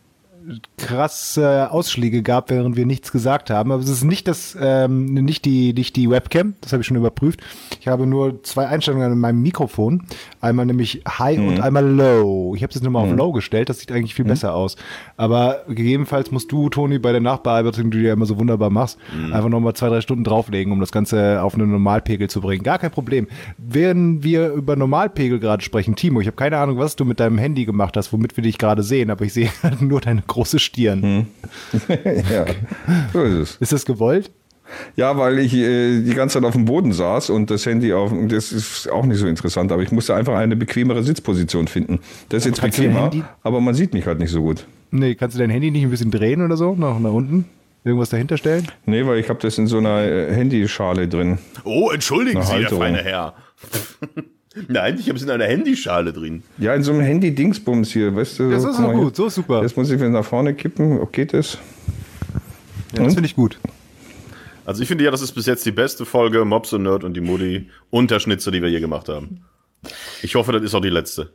krasse Ausschläge gab, während wir nichts gesagt haben. Aber es ist nicht nicht die Webcam, das habe ich schon überprüft. Ich habe nur 2 Einstellungen an meinem Mikrofon. Einmal nämlich High und einmal Low. Ich habe es jetzt nochmal auf Low gestellt, das sieht eigentlich viel besser aus. Aber gegebenenfalls musst du, Toni, bei der Nachbearbeitung, die du ja immer so wunderbar machst, einfach nochmal 2-3 Stunden drauflegen, um das Ganze auf einen Normalpegel zu bringen. Gar kein Problem. Während wir über Normalpegel gerade sprechen, Timo, ich habe keine Ahnung, was du mit deinem Handy gemacht hast, womit wir dich gerade sehen, aber ich sehe nur deine große Stirn. Ja, so ist es. Ist das gewollt? Ja, weil ich die ganze Zeit auf dem Boden saß und das Handy das ist auch nicht so interessant, aber ich musste einfach eine bequemere Sitzposition finden. Das ist jetzt kannst du dein bequemer, Handy- aber man sieht mich halt nicht so gut. Nee, kannst du dein Handy nicht ein bisschen drehen oder so? Nach unten? Irgendwas dahinter stellen? Nee, weil ich habe das in so einer Handyschale drin. Oh, entschuldigen Eine Sie, der Halterung. feine Herr. Nein, ich habe es in einer Handyschale drin. Ja, in so einem Handy-Dingsbums hier, weißt du. Das so, ist guck doch mal gut, so ist super. hier. Jetzt muss ich wieder nach vorne kippen. Okay, das. Ja, das finde ich gut. Also ich finde ja, das ist bis jetzt die beste Folge Mops und Nerd und die Mutti und der Schnitzer, die wir je gemacht haben. Ich hoffe, das ist auch die letzte.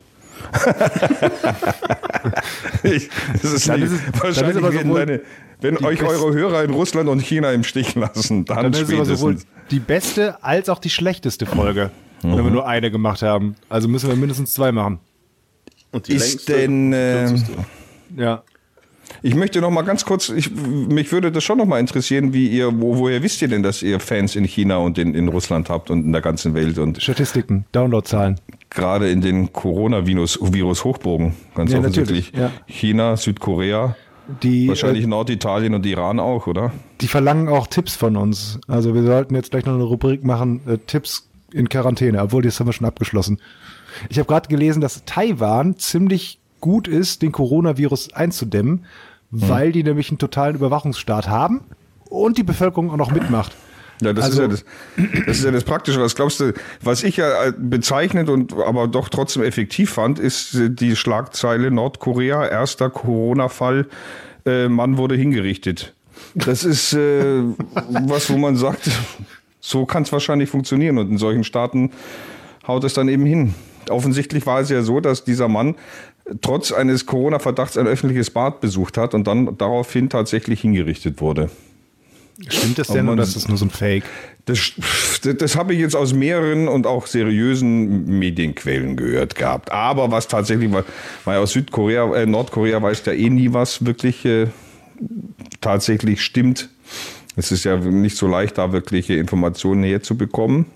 Wenn euch eure Hörer in Russland und China im Stich lassen, dann ist aber sowohl die beste als auch die schlechteste Folge, wenn wir nur eine gemacht haben. Also müssen wir mindestens 2 machen. Und die ist längste, denn, Ja. ich möchte noch mal ganz kurz, mich würde das schon noch mal interessieren, wie ihr, woher wisst ihr denn, dass ihr Fans in China und in Russland habt und in der ganzen Welt und Statistiken, Downloadzahlen. gerade in den Coronavirus-Hochburgen, ganz Ja, offensichtlich. natürlich, ja. China, Südkorea, wahrscheinlich Norditalien und Iran auch, oder? Die verlangen auch Tipps von uns. Also wir sollten jetzt gleich noch eine Rubrik machen, Tipps in Quarantäne, obwohl das haben wir schon abgeschlossen. Ich habe gerade gelesen, dass Taiwan ziemlich gut ist, den Coronavirus einzudämmen, weil die nämlich einen totalen Überwachungsstaat haben und die Bevölkerung auch noch mitmacht. Ja, das ist ja das Praktische. Was glaubst du, was ich ja bezeichnend und aber doch trotzdem effektiv fand, ist die Schlagzeile Nordkorea, erster Corona-Fall, Mann wurde hingerichtet. Das ist was, wo man sagt, so kann es wahrscheinlich funktionieren und in solchen Staaten haut es dann eben hin. Offensichtlich war es ja so, dass dieser Mann trotz eines Corona-Verdachts ein öffentliches Bad besucht hat und dann daraufhin tatsächlich hingerichtet wurde. Stimmt das denn oder ist das nur so ein Fake? Das habe ich jetzt aus mehreren und auch seriösen Medienquellen gehört gehabt. Aber was tatsächlich, weil aus Nordkorea weiß ja eh nie, was wirklich tatsächlich stimmt. Es ist ja nicht so leicht, da wirkliche Informationen herzubekommen.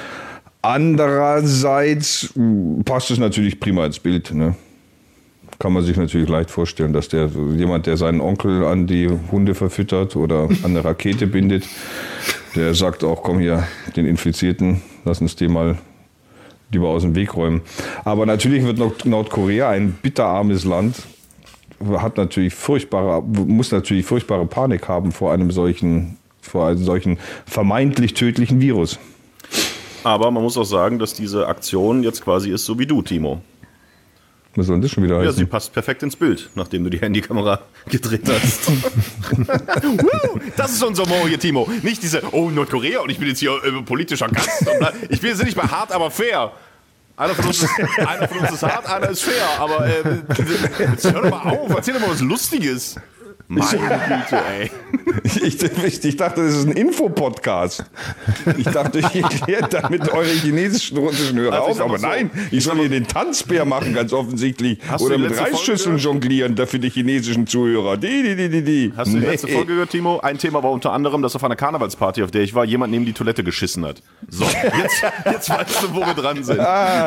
Andererseits passt es natürlich prima ins Bild, ne? Kann man sich natürlich leicht vorstellen, dass jemand, der seinen Onkel an die Hunde verfüttert oder an eine Rakete bindet, der sagt auch, komm hier, den Infizierten, lass uns den mal lieber aus dem Weg räumen. Aber natürlich wird Nordkorea, ein bitterarmes Land, muss natürlich furchtbare Panik haben vor einem solchen vermeintlich tödlichen Virus. Aber man muss auch sagen, dass diese Aktion jetzt quasi ist so wie du, Timo. Was soll das schon wieder heißen? Ja, sie passt perfekt ins Bild, nachdem du die Handykamera gedreht hast. Das ist unser Humor hier, Timo. Nicht diese, oh, Nordkorea und ich bin jetzt hier politischer Gast. Wir sind nicht bei hart, aber fair. Einer von uns ist hart, einer ist fair. Aber jetzt hör doch mal auf, erzähl doch mal was Lustiges. Meine Güte, ey. Ich dachte, das ist ein Infopodcast. Ich dachte, ich erkläre damit eure chinesischen russischen Hörer auf. Aber nein, ich soll hier den Tanzbär machen, ganz offensichtlich. Oder mit Reisschüsseln jonglieren, da für die chinesischen Zuhörer. Hast du die letzte Folge gehört, Timo? Ein Thema war unter anderem, dass auf einer Karnevalsparty, auf der ich war, jemand neben die Toilette geschissen hat. So, jetzt weißt du, wo wir dran sind.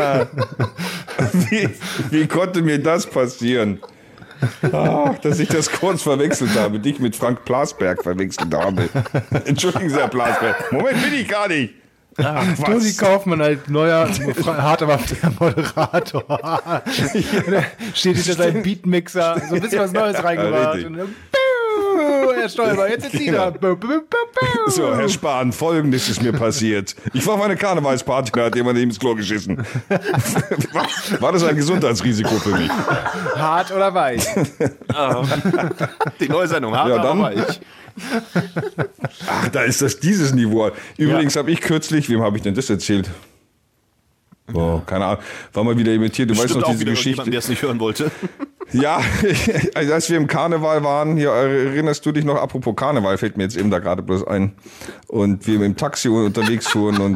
Wie konnte mir das passieren? Ach, dass ich das kurz verwechselt habe, dich mit Frank Plasberg verwechselt habe. Entschuldigen Sie, Herr Plasberg. Moment, bin ich gar nicht. Tosi Kaufmann als neuer, hart aber fair Moderator. Steht hinter seinem Beatmixer, so ein bisschen was Neues reingebracht. Herr Stoiber, jetzt ist wieder. So, Herr Spahn, Folgendes ist mir passiert. Ich war auf eine Karnevalsparty, da hat jemand ins Klo geschissen. War das ein Gesundheitsrisiko für mich? Hart oder weich? Die neue Sendung, hart oder weich? Ach, da ist dieses Niveau. Übrigens habe ich kürzlich, wem habe ich denn das erzählt? Oh, keine Ahnung, war mal wieder imitiert. Du weißt noch diese Geschichte. Der es nicht hören wollte. Ja, als wir im Karneval waren, hier erinnerst du dich noch, apropos Karneval, fällt mir jetzt eben da gerade bloß ein. Und wir im Taxi unterwegs fuhren und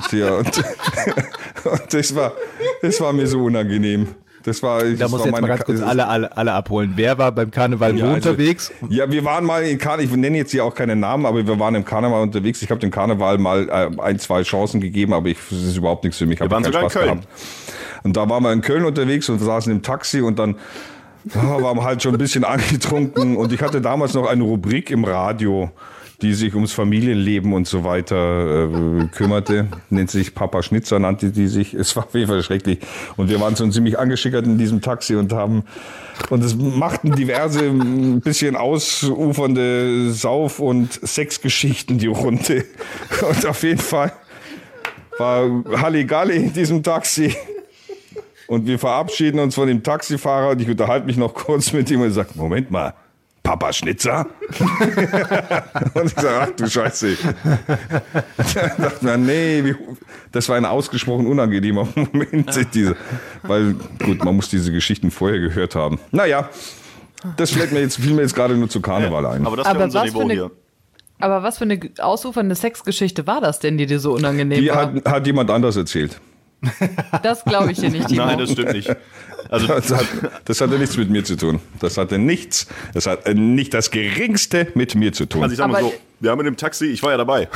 das war mir so unangenehm. Da muss jetzt mal ganz kurz alle abholen. Wer war beim Karneval unterwegs? Ja, wir waren mal in Karneval, ich nenne jetzt hier auch keine Namen, aber wir waren im Karneval unterwegs. Ich habe dem Karneval mal 1-2 Chancen gegeben, aber das ist überhaupt nichts für mich. Wir waren sogar in Köln. Und da waren wir in Köln unterwegs und saßen im Taxi und dann waren wir halt schon ein bisschen angetrunken. Und ich hatte damals noch eine Rubrik im Radio, die sich ums Familienleben und so weiter kümmerte. Nennt sich Papa Schnitzer, nannte die sich. Es war auf jeden Fall schrecklich. Und wir waren schon ziemlich angeschickert in diesem Taxi und es machten diverse ein bisschen ausufernde Sauf- und Sexgeschichten die Runde. Und auf jeden Fall war Halligalli in diesem Taxi. Und wir verabschieden uns von dem Taxifahrer und ich unterhalte mich noch kurz mit ihm und sage, Moment mal, Papa Schnitzer? Und ich sage, ach du Scheiße. Da dachte man, nee, das war ein ausgesprochen unangenehmer Moment. Weil, gut, man muss diese Geschichten vorher gehört haben. Naja, das fiel mir jetzt gerade nur zu Karneval ein. Aber das wäre unser Niveau hier. Aber was für eine ausufernde Sexgeschichte war das denn, die dir so unangenehm Die war? hat jemand anders erzählt. Das glaube ich dir nicht, Timo. Nein, das stimmt nicht. Also, Das hatte nichts mit mir zu tun. Das hat nicht das Geringste mit mir zu tun. also ich sag mal Aber- so, wir haben in dem Taxi, ich war ja dabei.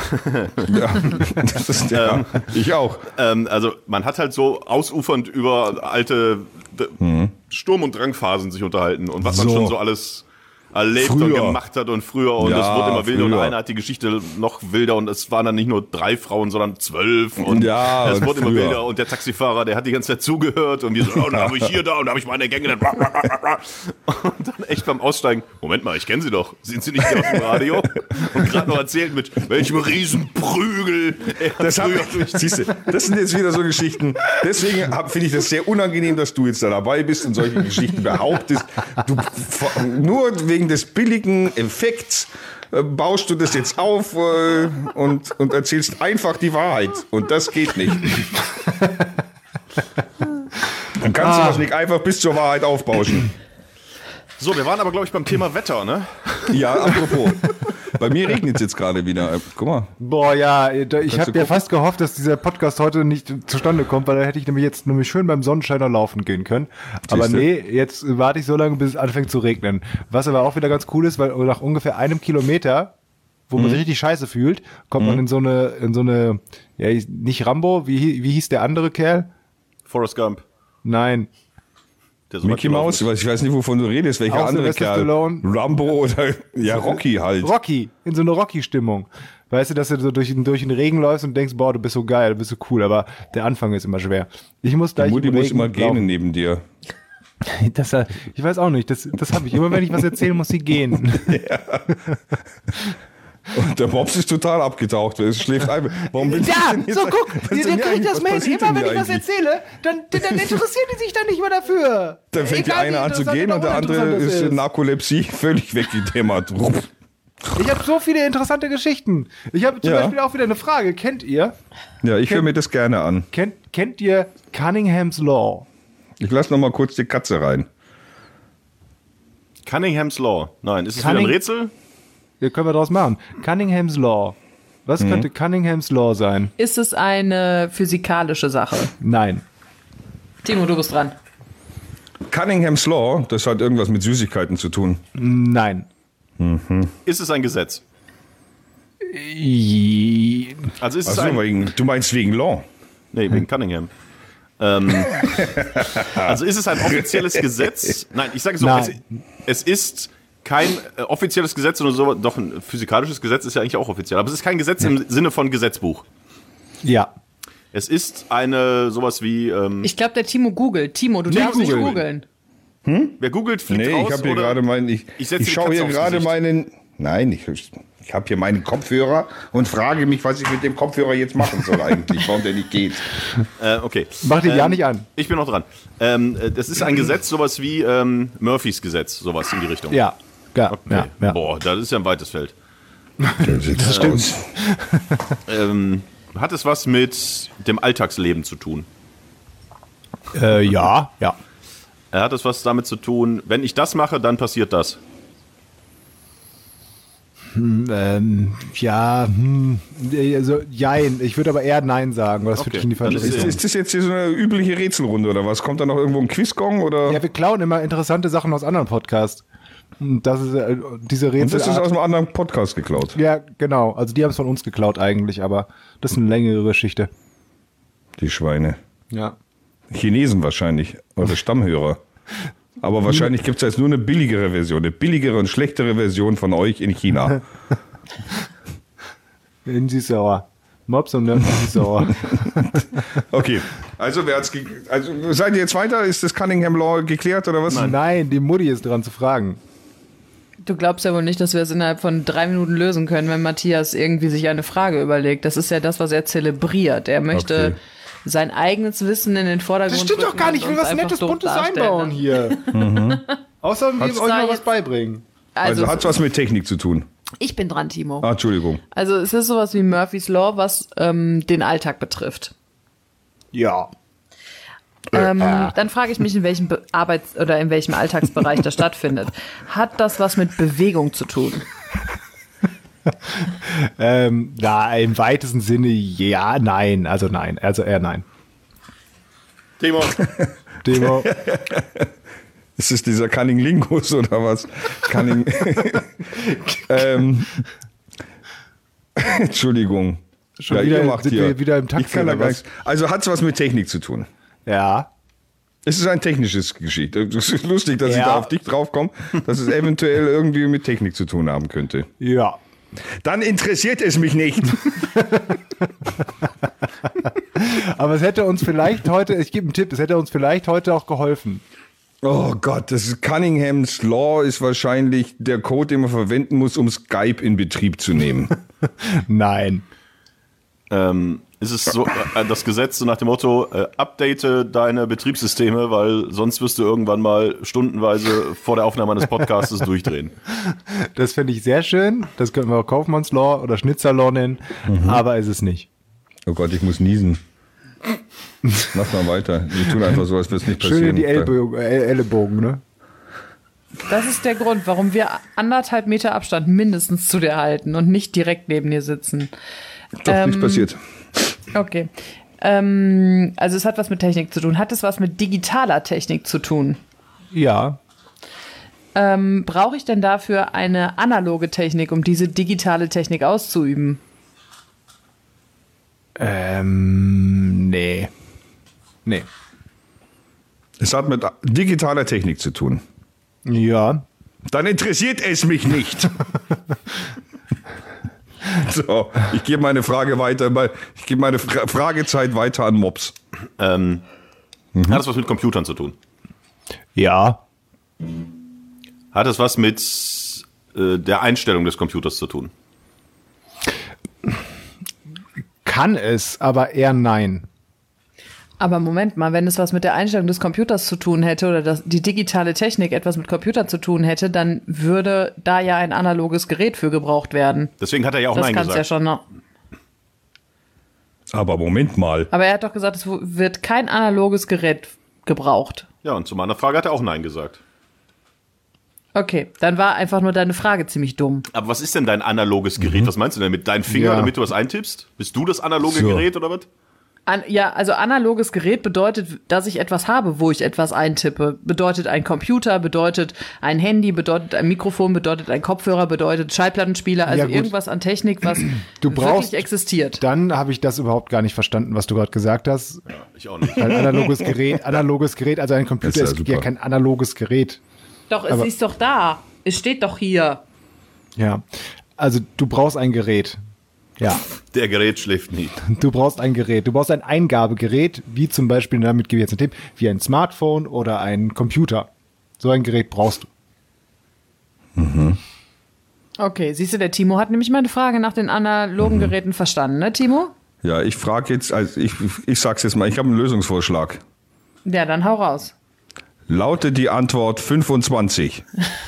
Ich auch. Also man hat halt so ausufernd über alte Sturm- und Drangphasen sich unterhalten und was man So. schon so alles erlebt Früher. und gemacht hat und früher und Ja, es wurde immer wilder und früher. einer hat die Geschichte noch wilder und es waren dann nicht nur 3 Frauen, sondern 12 und Ja, es und wurde immer früher. wilder und der Taxifahrer, der hat die ganze Zeit zugehört und wir so, oh, dann habe ich hier da und da habe ich meine Gänge dann und dann echt beim Aussteigen, Moment mal, ich kenne sie doch, sind sie nicht hier auf dem Radio? Und gerade noch erzählt mit welchem Riesenprügel er früher durch Siehst du, das sind jetzt wieder so Geschichten. Deswegen finde ich das sehr unangenehm, dass du jetzt da dabei bist und solche Geschichten behauptest. Nur wegen des billigen Effekts baust du das jetzt auf und erzählst einfach die Wahrheit. Und das geht nicht. Dann kannst du das nicht einfach bis zur Wahrheit aufbauschen. So, wir waren aber, glaube ich, beim Thema Wetter, ne? Ja, apropos. Bei mir regnet es jetzt gerade wieder. Guck mal. Boah, ja, ich du habe ja gucken? fast gehofft, dass dieser Podcast heute nicht zustande kommt, weil da hätte ich nämlich schön beim Sonnenschein noch laufen gehen können. Aber Siehste? nee, jetzt warte ich so lange, bis es anfängt zu regnen. Was aber auch wieder ganz cool ist, weil nach ungefähr 1 Kilometer, wo man sich richtig scheiße fühlt, kommt man in so eine, ja, nicht Rambo, wie hieß der andere Kerl? Forrest Gump. Nein. Der so Mickey weit gelaufen Mouse, ist. ich weiß nicht, wovon du redest. Welcher Auch andere Sylvester Kerl? Stallone. Rambo oder ja, Rocky halt. Rocky, in so eine Rocky-Stimmung. Weißt du, dass du so durch den Regen läufst und denkst, boah, du bist so geil, du bist so cool, aber der Anfang ist immer schwer. Ich muss gleich Mutti im muss Regen immer gehen laufen. neben dir. Ich weiß auch nicht, das habe ich. Immer wenn ich was erzähle, muss sie gehen. Und der Mops ist total abgetaucht. Er schläft ein. Warum willst du Ja, denn jetzt- so guck, was ihr denn hier kriegt eigentlich- das was mit. passiert Immer denn wenn ich hier was eigentlich? erzähle, dann interessieren die sich dann nicht mehr dafür. Dann fängt der Egal, eine wie an zu interessant gehen und der oder andere uninteressant ist das in Narkolepsie völlig weggedämmert. Ich habe so viele interessante Geschichten. Ich habe zum Ja. Beispiel auch wieder eine Frage. Kennt ihr mir das gerne an. kennt ihr Cunningham's Law? Ich lasse noch mal kurz die Katze rein. Cunningham's Law. Nein, ist es wieder ein Rätsel? Hier können wir draus machen. Cunningham's Law. Was könnte Cunningham's Law sein? Ist es eine physikalische Sache? Nein. Timo, du bist dran. Cunningham's Law, das hat irgendwas mit Süßigkeiten zu tun. Nein. Ist es ein Gesetz? Also ist es Also, ein... du meinst wegen Law? Nee, wegen Cunningham. Also ist es ein offizielles Gesetz? Nein, ich sage so, Nein. es ist kein offizielles Gesetz, sondern so, doch ein physikalisches Gesetz ist ja eigentlich auch offiziell, aber es ist kein Gesetz im Sinne von Gesetzbuch. Ja. Es ist eine, sowas wie, Ich glaube, der Timo googelt. Timo, du Nee, darfst nicht googeln. googeln. wer googelt, fliegt Nee, raus. ich habe hier oder? gerade Ich setze die schaue Katze hier aufs gerade Gesicht. meinen. Nein, ich habe hier meinen Kopfhörer und frage mich, was ich mit dem Kopfhörer jetzt machen soll eigentlich, warum der nicht geht. Okay. Mach dich ja nicht an. Ich bin noch dran. Das ist ein Gesetz, sowas wie Murphys Gesetz, sowas in die Richtung. Ja. Ja. Okay. Ja. Boah, das ist ja ein weites Feld. Das stimmt. Hat es was mit dem Alltagsleben zu tun? Ja. Ja. Hat es was damit zu tun, wenn ich das mache, dann passiert das? Also, jein. Ich würde aber eher Nein sagen, weil das Okay, führt dich in die falsche dann ist Richtung. Ist das jetzt hier so eine übliche Rätselrunde oder was? Kommt da noch irgendwo ein Quizgong oder? Ja, wir klauen immer interessante Sachen aus anderen Podcasts. Und das ist diese Und Rätsel. das ist aus einem anderen Podcast geklaut. Ja, genau. Also die haben es von uns geklaut eigentlich, aber das ist eine längere Geschichte. Die Schweine. Ja. Chinesen wahrscheinlich. Oder Stammhörer. Aber wahrscheinlich gibt es jetzt nur eine billigere Version. Eine billigere und schlechtere Version von euch in China. In sie sauer. Mops und dann sie sauer. Okay. Also, seid ihr jetzt weiter? Ist das Cunningham Law geklärt oder was? Nein, die Mutti ist dran zu fragen. Du glaubst ja wohl nicht, dass wir es innerhalb von 3 Minuten lösen können, wenn Matthias irgendwie sich eine Frage überlegt. Das ist ja das, was er zelebriert. Er möchte Okay. sein eigenes Wissen in den Vordergrund Das stimmt doch rücken gar nicht. Ich und will uns was einfach Nettes, doof Buntes darstellen. einbauen hier. Außer wir euch mal was jetzt- beibringen. Also hat was mit Technik zu tun. Ich bin dran, Timo. Ah, Entschuldigung. Also es ist sowas wie Murphy's Law, was den Alltag betrifft. Ja. Dann frage ich mich, in welchem in welchem Alltagsbereich das stattfindet. Hat das was mit Bewegung zu tun? Na, im weitesten Sinne ja, nein. Also nein. Also eher nein. Timo. Ist es dieser Cunning-Lingus oder was? Cunning. Entschuldigung. Schon wieder, ihr macht sind hier. wir wieder im Taxi Ich kann da oder gar was? nichts. Also hat es was mit Technik zu tun. Ja. Es ist ein technisches Geschichte. Es ist lustig, dass ich Ja. da auf dich draufkomme, dass es eventuell irgendwie mit Technik zu tun haben könnte. Ja. Dann interessiert es mich nicht. Aber es hätte uns vielleicht heute, ich gebe einen Tipp, es hätte uns vielleicht heute auch geholfen. Oh Gott, das ist Cunningham's Law ist wahrscheinlich der Code, den man verwenden muss, um Skype in Betrieb zu nehmen. Nein. Ist es so das Gesetz so nach dem Motto, update deine Betriebssysteme, weil sonst wirst du irgendwann mal stundenweise vor der Aufnahme eines Podcastes durchdrehen. Das finde ich sehr schön. Das könnten wir auch Kaufmanns-Law oder Schnitzer-Law nennen. Aber ist es nicht. Oh Gott, ich muss niesen. Mach mal weiter. Wir tun einfach so, als würde es nicht passieren. Schön in die Ellenbogen, ne? Das ist der Grund, warum wir 1,5 Meter Abstand mindestens zu dir halten und nicht direkt neben dir sitzen. Doch, nichts passiert. Okay. Also es hat was mit Technik zu tun. Hat es was mit digitaler Technik zu tun? Ja. Brauche ich denn dafür eine analoge Technik, um diese digitale Technik auszuüben? Nee. Nee. Es hat mit digitaler Technik zu tun. Ja. Dann interessiert es mich nicht. So, ich gebe meine Frage weiter, ich gebe meine Fragezeit weiter an Mops. Hat das was mit Computern zu tun? Ja. Hat es was mit der Einstellung des Computers zu tun? Kann es, aber eher nein. Aber Moment mal, wenn es was mit der Einstellung des Computers zu tun hätte oder die digitale Technik etwas mit Computern zu tun hätte, dann würde da ja ein analoges Gerät für gebraucht werden. Deswegen hat er ja auch Das Nein kann's gesagt. ja schon noch. Aber Moment mal. Aber er hat doch gesagt, es wird kein analoges Gerät gebraucht. Ja, und zu meiner Frage hat er auch Nein gesagt. Okay, dann war einfach nur deine Frage ziemlich dumm. Aber was ist denn dein analoges Gerät? Was meinst du denn mit deinem Finger, Ja. damit du was eintippst? Bist du das analoge So. Gerät oder was? Ja, also analoges Gerät bedeutet, dass ich etwas habe, wo ich etwas eintippe. Bedeutet ein Computer, bedeutet ein Handy, bedeutet ein Mikrofon, bedeutet ein Kopfhörer, bedeutet Schallplattenspieler, also Ja, gut. irgendwas an Technik, was Du brauchst- wirklich existiert. Dann habe ich das überhaupt gar nicht verstanden, was du gerade gesagt hast. Ja, ich auch nicht. Ein analoges Gerät, also ein Computer Das ist ja ist ja super. kein analoges Gerät. Doch, es aber- ist doch da. Es steht doch hier. Ja. Also du brauchst ein Gerät. Ja. Der Gerät schläft nie. Du brauchst ein Gerät. Du brauchst ein Eingabegerät, wie zum Beispiel, damit gebe ich jetzt einen Tipp, wie ein Smartphone oder ein Computer. So ein Gerät brauchst du. Okay, siehst du, der Timo hat nämlich meine Frage nach den analogen Geräten verstanden, ne, Timo? Ja, ich frage jetzt, also ich sag's jetzt mal, ich habe einen Lösungsvorschlag. Ja, dann hau raus. Lautet die Antwort 25.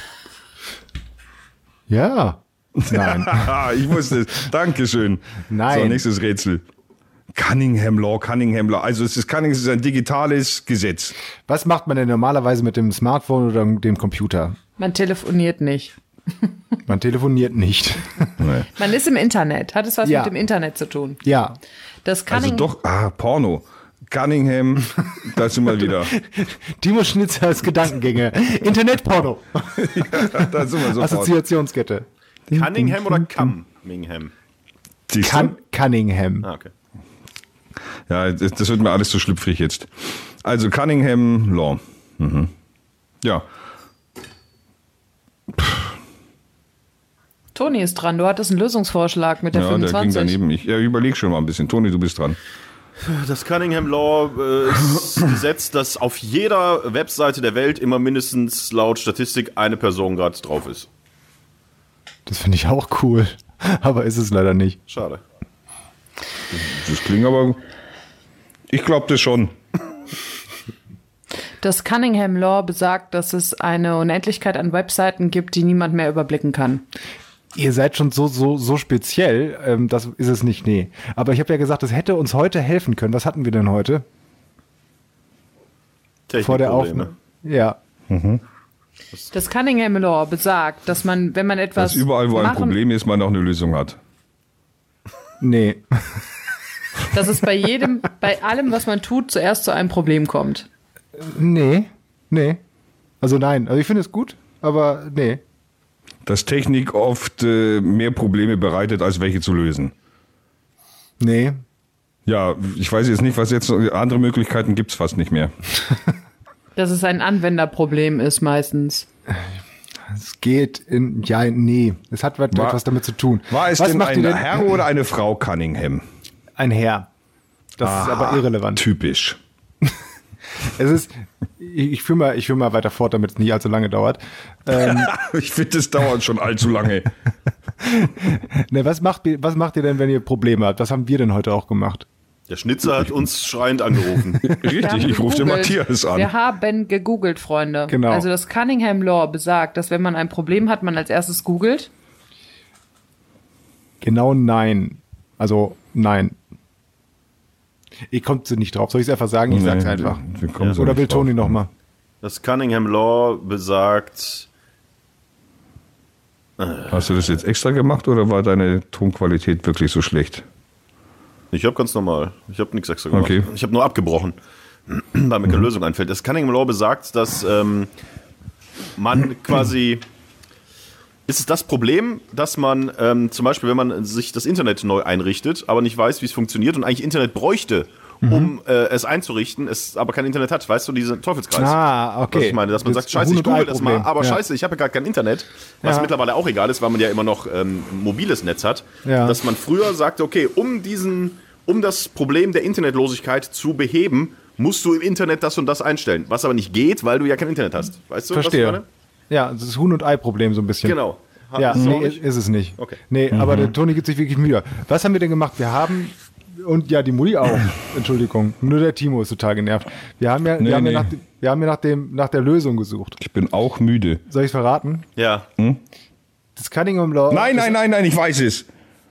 Ja. Nein. Haha, ich wusste es. Dankeschön. Nein. So, nächstes Rätsel. Cunningham Law. Also es ist ein digitales Gesetz. Was macht man denn normalerweise mit dem Smartphone oder dem Computer? Man telefoniert nicht. Man telefoniert nicht. Nee. Man ist im Internet. Hat es was Ja. mit dem Internet zu tun? Ja. Das Also Cunning doch, Porno. Cunningham, da sind wir wieder. Timo Schnitzers Gedankengänge. Internetporno. Da sind wir sofort. Assoziationskette. Cunningham oder Cummingham? Siehst du? Cunningham. Ah, okay. Ja, das wird mir alles zu schlüpfrig jetzt. Also Cunningham Law. Ja. Toni ist dran. Du hattest einen Lösungsvorschlag mit der Ja, der ging 25. daneben. Ich überlege schon mal ein bisschen. Toni, du bist dran. Das Cunningham Law ist ein Gesetz, dass auf jeder Webseite der Welt immer mindestens laut Statistik eine Person gerade drauf ist. Das finde ich auch cool. Aber ist es leider nicht. Schade. Das klingt aber. Ich glaube das schon. Das Cunningham Law besagt, dass es eine Unendlichkeit an Webseiten gibt, die niemand mehr überblicken kann. Ihr seid schon so speziell, das ist es nicht, nee. Aber ich habe ja gesagt, das hätte uns heute helfen können. Was hatten wir denn heute? Vor der Aufnahme. Ja. Das Cunningham Law besagt, dass man, wenn man etwas Dass überall, wo ein Problem ist, man auch eine Lösung hat. Nee. dass es bei allem, was man tut, zuerst zu einem Problem kommt. Nee. Also nein, also ich finde es gut, aber nee. Dass Technik oft mehr Probleme bereitet, als welche zu lösen. Nee. Ja, ich weiß jetzt nicht, was jetzt, andere Möglichkeiten gibt's fast nicht mehr. Dass es ein Anwenderproblem ist meistens. Es geht nee. Es hat etwas damit zu tun. War es was denn macht ein ihr Herr oder eine Frau Cunningham? Ein Herr. Das ist aber irrelevant. Typisch. Es ist, ich führe mal weiter fort, damit es nicht allzu lange dauert. Ich finde, es dauert schon allzu lange. Ne, was macht ihr denn, wenn ihr Probleme habt? Was haben wir denn heute auch gemacht? Der Schnitzer hat uns schreiend angerufen. Richtig, ich rufe den Matthias an. Wir haben gegoogelt, Freunde. Genau. Also das Cunningham Law besagt, dass wenn man ein Problem hat, man als erstes googelt. Genau nein. Also nein. Ich komme nicht drauf. Soll ich es einfach sagen? Ich sag's einfach. Oder will Toni nochmal? Das Cunningham Law besagt... Hast du das jetzt extra gemacht oder war deine Tonqualität wirklich so schlecht? Ich habe ganz normal. Ich habe nichts extra gemacht. Okay. Ich habe nur abgebrochen, weil mir keine Lösung einfällt. Das Cunningham Law besagt, dass man quasi... Ist es das Problem, dass man zum Beispiel, wenn man sich das Internet neu einrichtet, aber nicht weiß, wie es funktioniert und eigentlich Internet bräuchte, um es einzurichten, es aber kein Internet hat. Weißt du, dieser Teufelskreis? Ah, okay. Was ich meine, dass man sagt, scheiße, ich google das mal, aber scheiße, ich habe ja gar kein Internet. Was mittlerweile auch egal ist, weil man ja immer noch ein mobiles Netz hat. Ja. Dass man früher sagte, okay, um das Problem der Internetlosigkeit zu beheben, musst du im Internet das und das einstellen. Was aber nicht geht, weil du ja kein Internet hast. Weißt du, Verstehe. was ich meine? Ja, das ist Huhn- und Ei-Problem so ein bisschen. Genau. Ja, Ist es auch nee, nicht? ist es nicht. Okay. Nee, aber der Toni gibt sich wirklich Mühe. Was haben wir denn gemacht? Wir haben, und ja, die Mutti auch, Entschuldigung, nur der Timo ist total genervt. Wir haben ja, nach der Lösung gesucht. Ich bin auch müde. Soll ich es verraten? Ja. Das Cunningham Law. Nein, ich weiß es.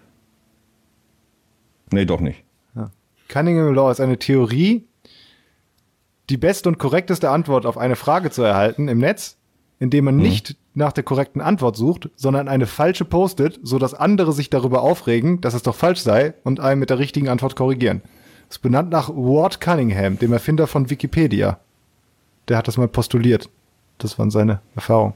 Nee, doch nicht. Cunningham Law ist eine Theorie, die beste und korrekteste Antwort auf eine Frage zu erhalten im Netz, indem man nicht nach der korrekten Antwort sucht, sondern eine falsche postet, sodass andere sich darüber aufregen, dass es doch falsch sei und einen mit der richtigen Antwort korrigieren. Es ist benannt nach Ward Cunningham, dem Erfinder von Wikipedia. Der hat das mal postuliert. Das waren seine Erfahrungen.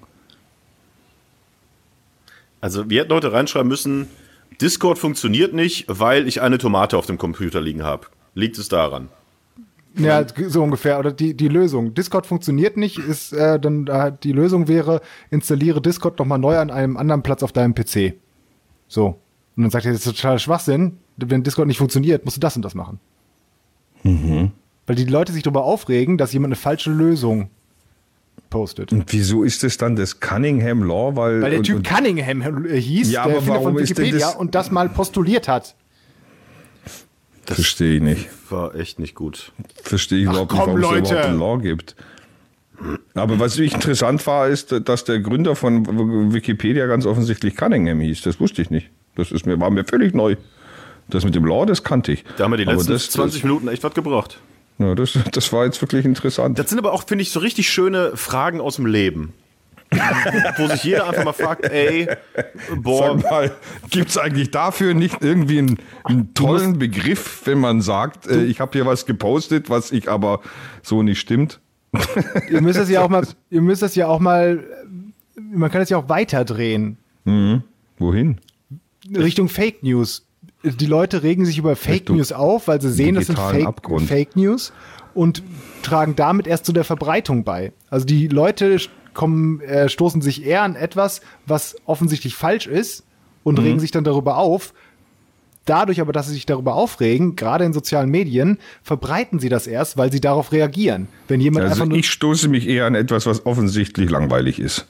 Also wir hätten heute reinschreiben müssen, Discord funktioniert nicht, weil ich eine Tomate auf dem Computer liegen habe. Liegt es daran? Ja, so ungefähr. Oder die Lösung. Discord funktioniert nicht, ist die Lösung wäre, installiere Discord nochmal neu an einem anderen Platz auf deinem PC. So. Und dann sagt er, das ist total Schwachsinn. Wenn Discord nicht funktioniert, musst du das und das machen. Weil die Leute sich darüber aufregen, dass jemand eine falsche Lösung postet. Und wieso ist es dann das Cunningham Law? Weil der Typ Cunningham hieß, Ja, der aber Erfinder von warum ist denn Wikipedia das- und das mal postuliert hat. Verstehe ich nicht. War echt nicht gut. Verstehe ich überhaupt nicht, komm, warum es da Leute. überhaupt ein Law gibt. Aber was wirklich interessant war, ist, dass der Gründer von Wikipedia ganz offensichtlich Cunningham hieß. Das wusste ich nicht. War mir völlig neu. Das mit dem Law, das kannte ich. Da haben wir die Aber letzten 20 Minuten echt was gebracht. Ja, das war jetzt wirklich interessant. Das sind aber auch, finde ich, so richtig schöne Fragen aus dem Leben. Wo sich jeder einfach mal fragt, ey, boah, Sag mal, gibt es eigentlich dafür nicht irgendwie einen tollen Begriff, wenn man sagt, ich habe hier was gepostet, was ich aber so nicht stimmt? Ihr müsst das ja auch mal, man kann es ja auch weiterdrehen. Wohin? Richtung Fake News. Die Leute regen sich über Fake Richtung News auf, weil sie sehen, das sind digitalen Abgrund. Fake News und tragen damit erst zu der Verbreitung bei. Also die Leute stoßen sich eher an etwas, was offensichtlich falsch ist und regen sich dann darüber auf. Dadurch aber, dass sie sich darüber aufregen, gerade in sozialen Medien, verbreiten sie das erst, weil sie darauf reagieren. Wenn jemand Also einfach nur ich stoße mich eher an etwas, was offensichtlich langweilig ist.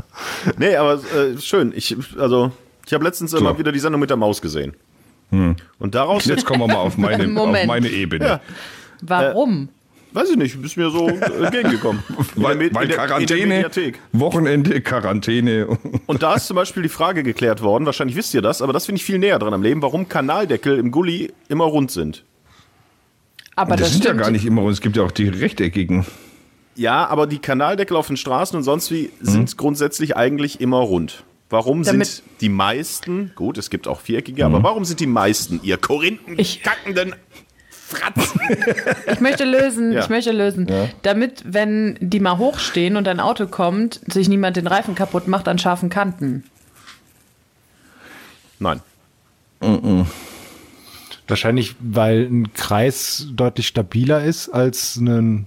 nee, aber schön. Ich habe letztens immer wieder die Sendung mit der Maus gesehen. Und daraus Jetzt kommen wir mal auf meine Moment. Ebene. Ja. Warum? Weiß ich nicht, bist mir so entgegengekommen. Weil In der Quarantäne, Mediathek. Wochenende, Quarantäne. Und da ist zum Beispiel die Frage geklärt worden, wahrscheinlich wisst ihr das, aber das finde ich viel näher dran am Leben, warum Kanaldeckel im Gully immer rund sind. Aber Das sind ja stimmt. gar nicht immer, und es gibt ja auch die rechteckigen. Ja, aber die Kanaldeckel auf den Straßen und sonst wie sind grundsätzlich eigentlich immer rund. Warum Damit- sind die meisten, gut, es gibt auch viereckige, aber warum sind die meisten, ihr korinthenkackenden Fratzen? Ich möchte lösen, Ja. Damit, wenn die mal hochstehen und ein Auto kommt, sich niemand den Reifen kaputt macht an scharfen Kanten. Nein. Wahrscheinlich, weil ein Kreis deutlich stabiler ist als ein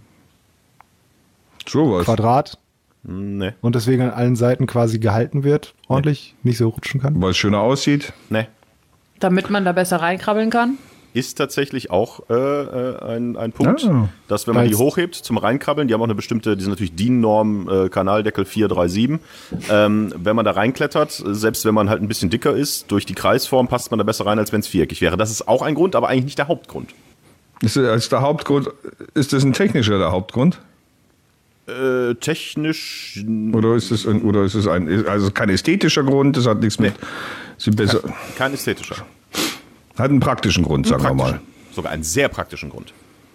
Sowas. Quadrat Nee. und deswegen an allen Seiten quasi gehalten wird, ordentlich, nicht so rutschen kann. Weil es schöner aussieht. Nee. Damit man da besser reinkrabbeln kann. Ist tatsächlich auch ein Punkt, Ah. dass wenn man die Weil's- hochhebt zum Reinkrabbeln, die haben auch eine bestimmte, die sind natürlich DIN-Norm, Kanaldeckel 437. Wenn man da reinklettert, selbst wenn man halt ein bisschen dicker ist, durch die Kreisform passt man da besser rein, als wenn es viereckig wäre. Das ist auch ein Grund, aber eigentlich nicht der Hauptgrund. Ist das als der Hauptgrund, ist das ein technischer der Hauptgrund? Technisch, Oder ist es also kein ästhetischer Grund, das hat nichts mit sie besser. kein ästhetischer. Hat einen praktischen Grund, sagen wir mal. Sogar einen sehr praktischen Grund.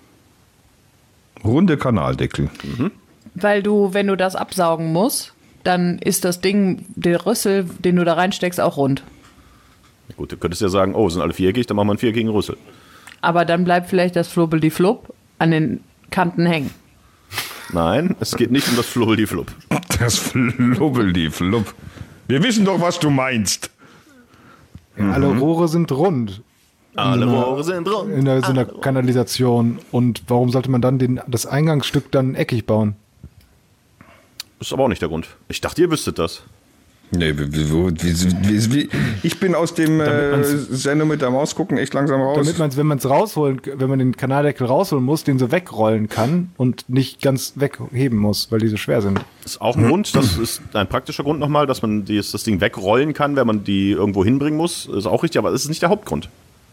Runde Kanaldeckel. Weil du, wenn du das absaugen musst, dann ist das Ding, der Rüssel, den du da reinsteckst, auch rund. Gut, du könntest ja sagen, oh, sind alle viereckig, dann machen wir einen viereckigen Rüssel. Aber dann bleibt vielleicht das Flubbel-die-Flubb an den Kanten hängen. Nein, es geht nicht um das Flubbel-die-Flubb. Das Flubbel-die-Flubb. Wir wissen doch, was du meinst. Alle Rohre sind rund Alle Rohre sind rund. in so einer Kanalisation. Und warum sollte man dann das Eingangsstück dann eckig bauen? Ist aber auch nicht der Grund. Ich dachte, ihr wüsstet das. Nee, ich bin aus dem Sendung mit der Maus gucken echt langsam raus. Damit man es, wenn man den Kanaldeckel rausholen muss, den so wegrollen kann und nicht ganz wegheben muss, weil die so schwer sind. Ist auch ein Grund, das ist ein praktischer Grund nochmal, dass man das Ding wegrollen kann, wenn man die irgendwo hinbringen muss. Ist auch richtig, aber das ist nicht der Hauptgrund.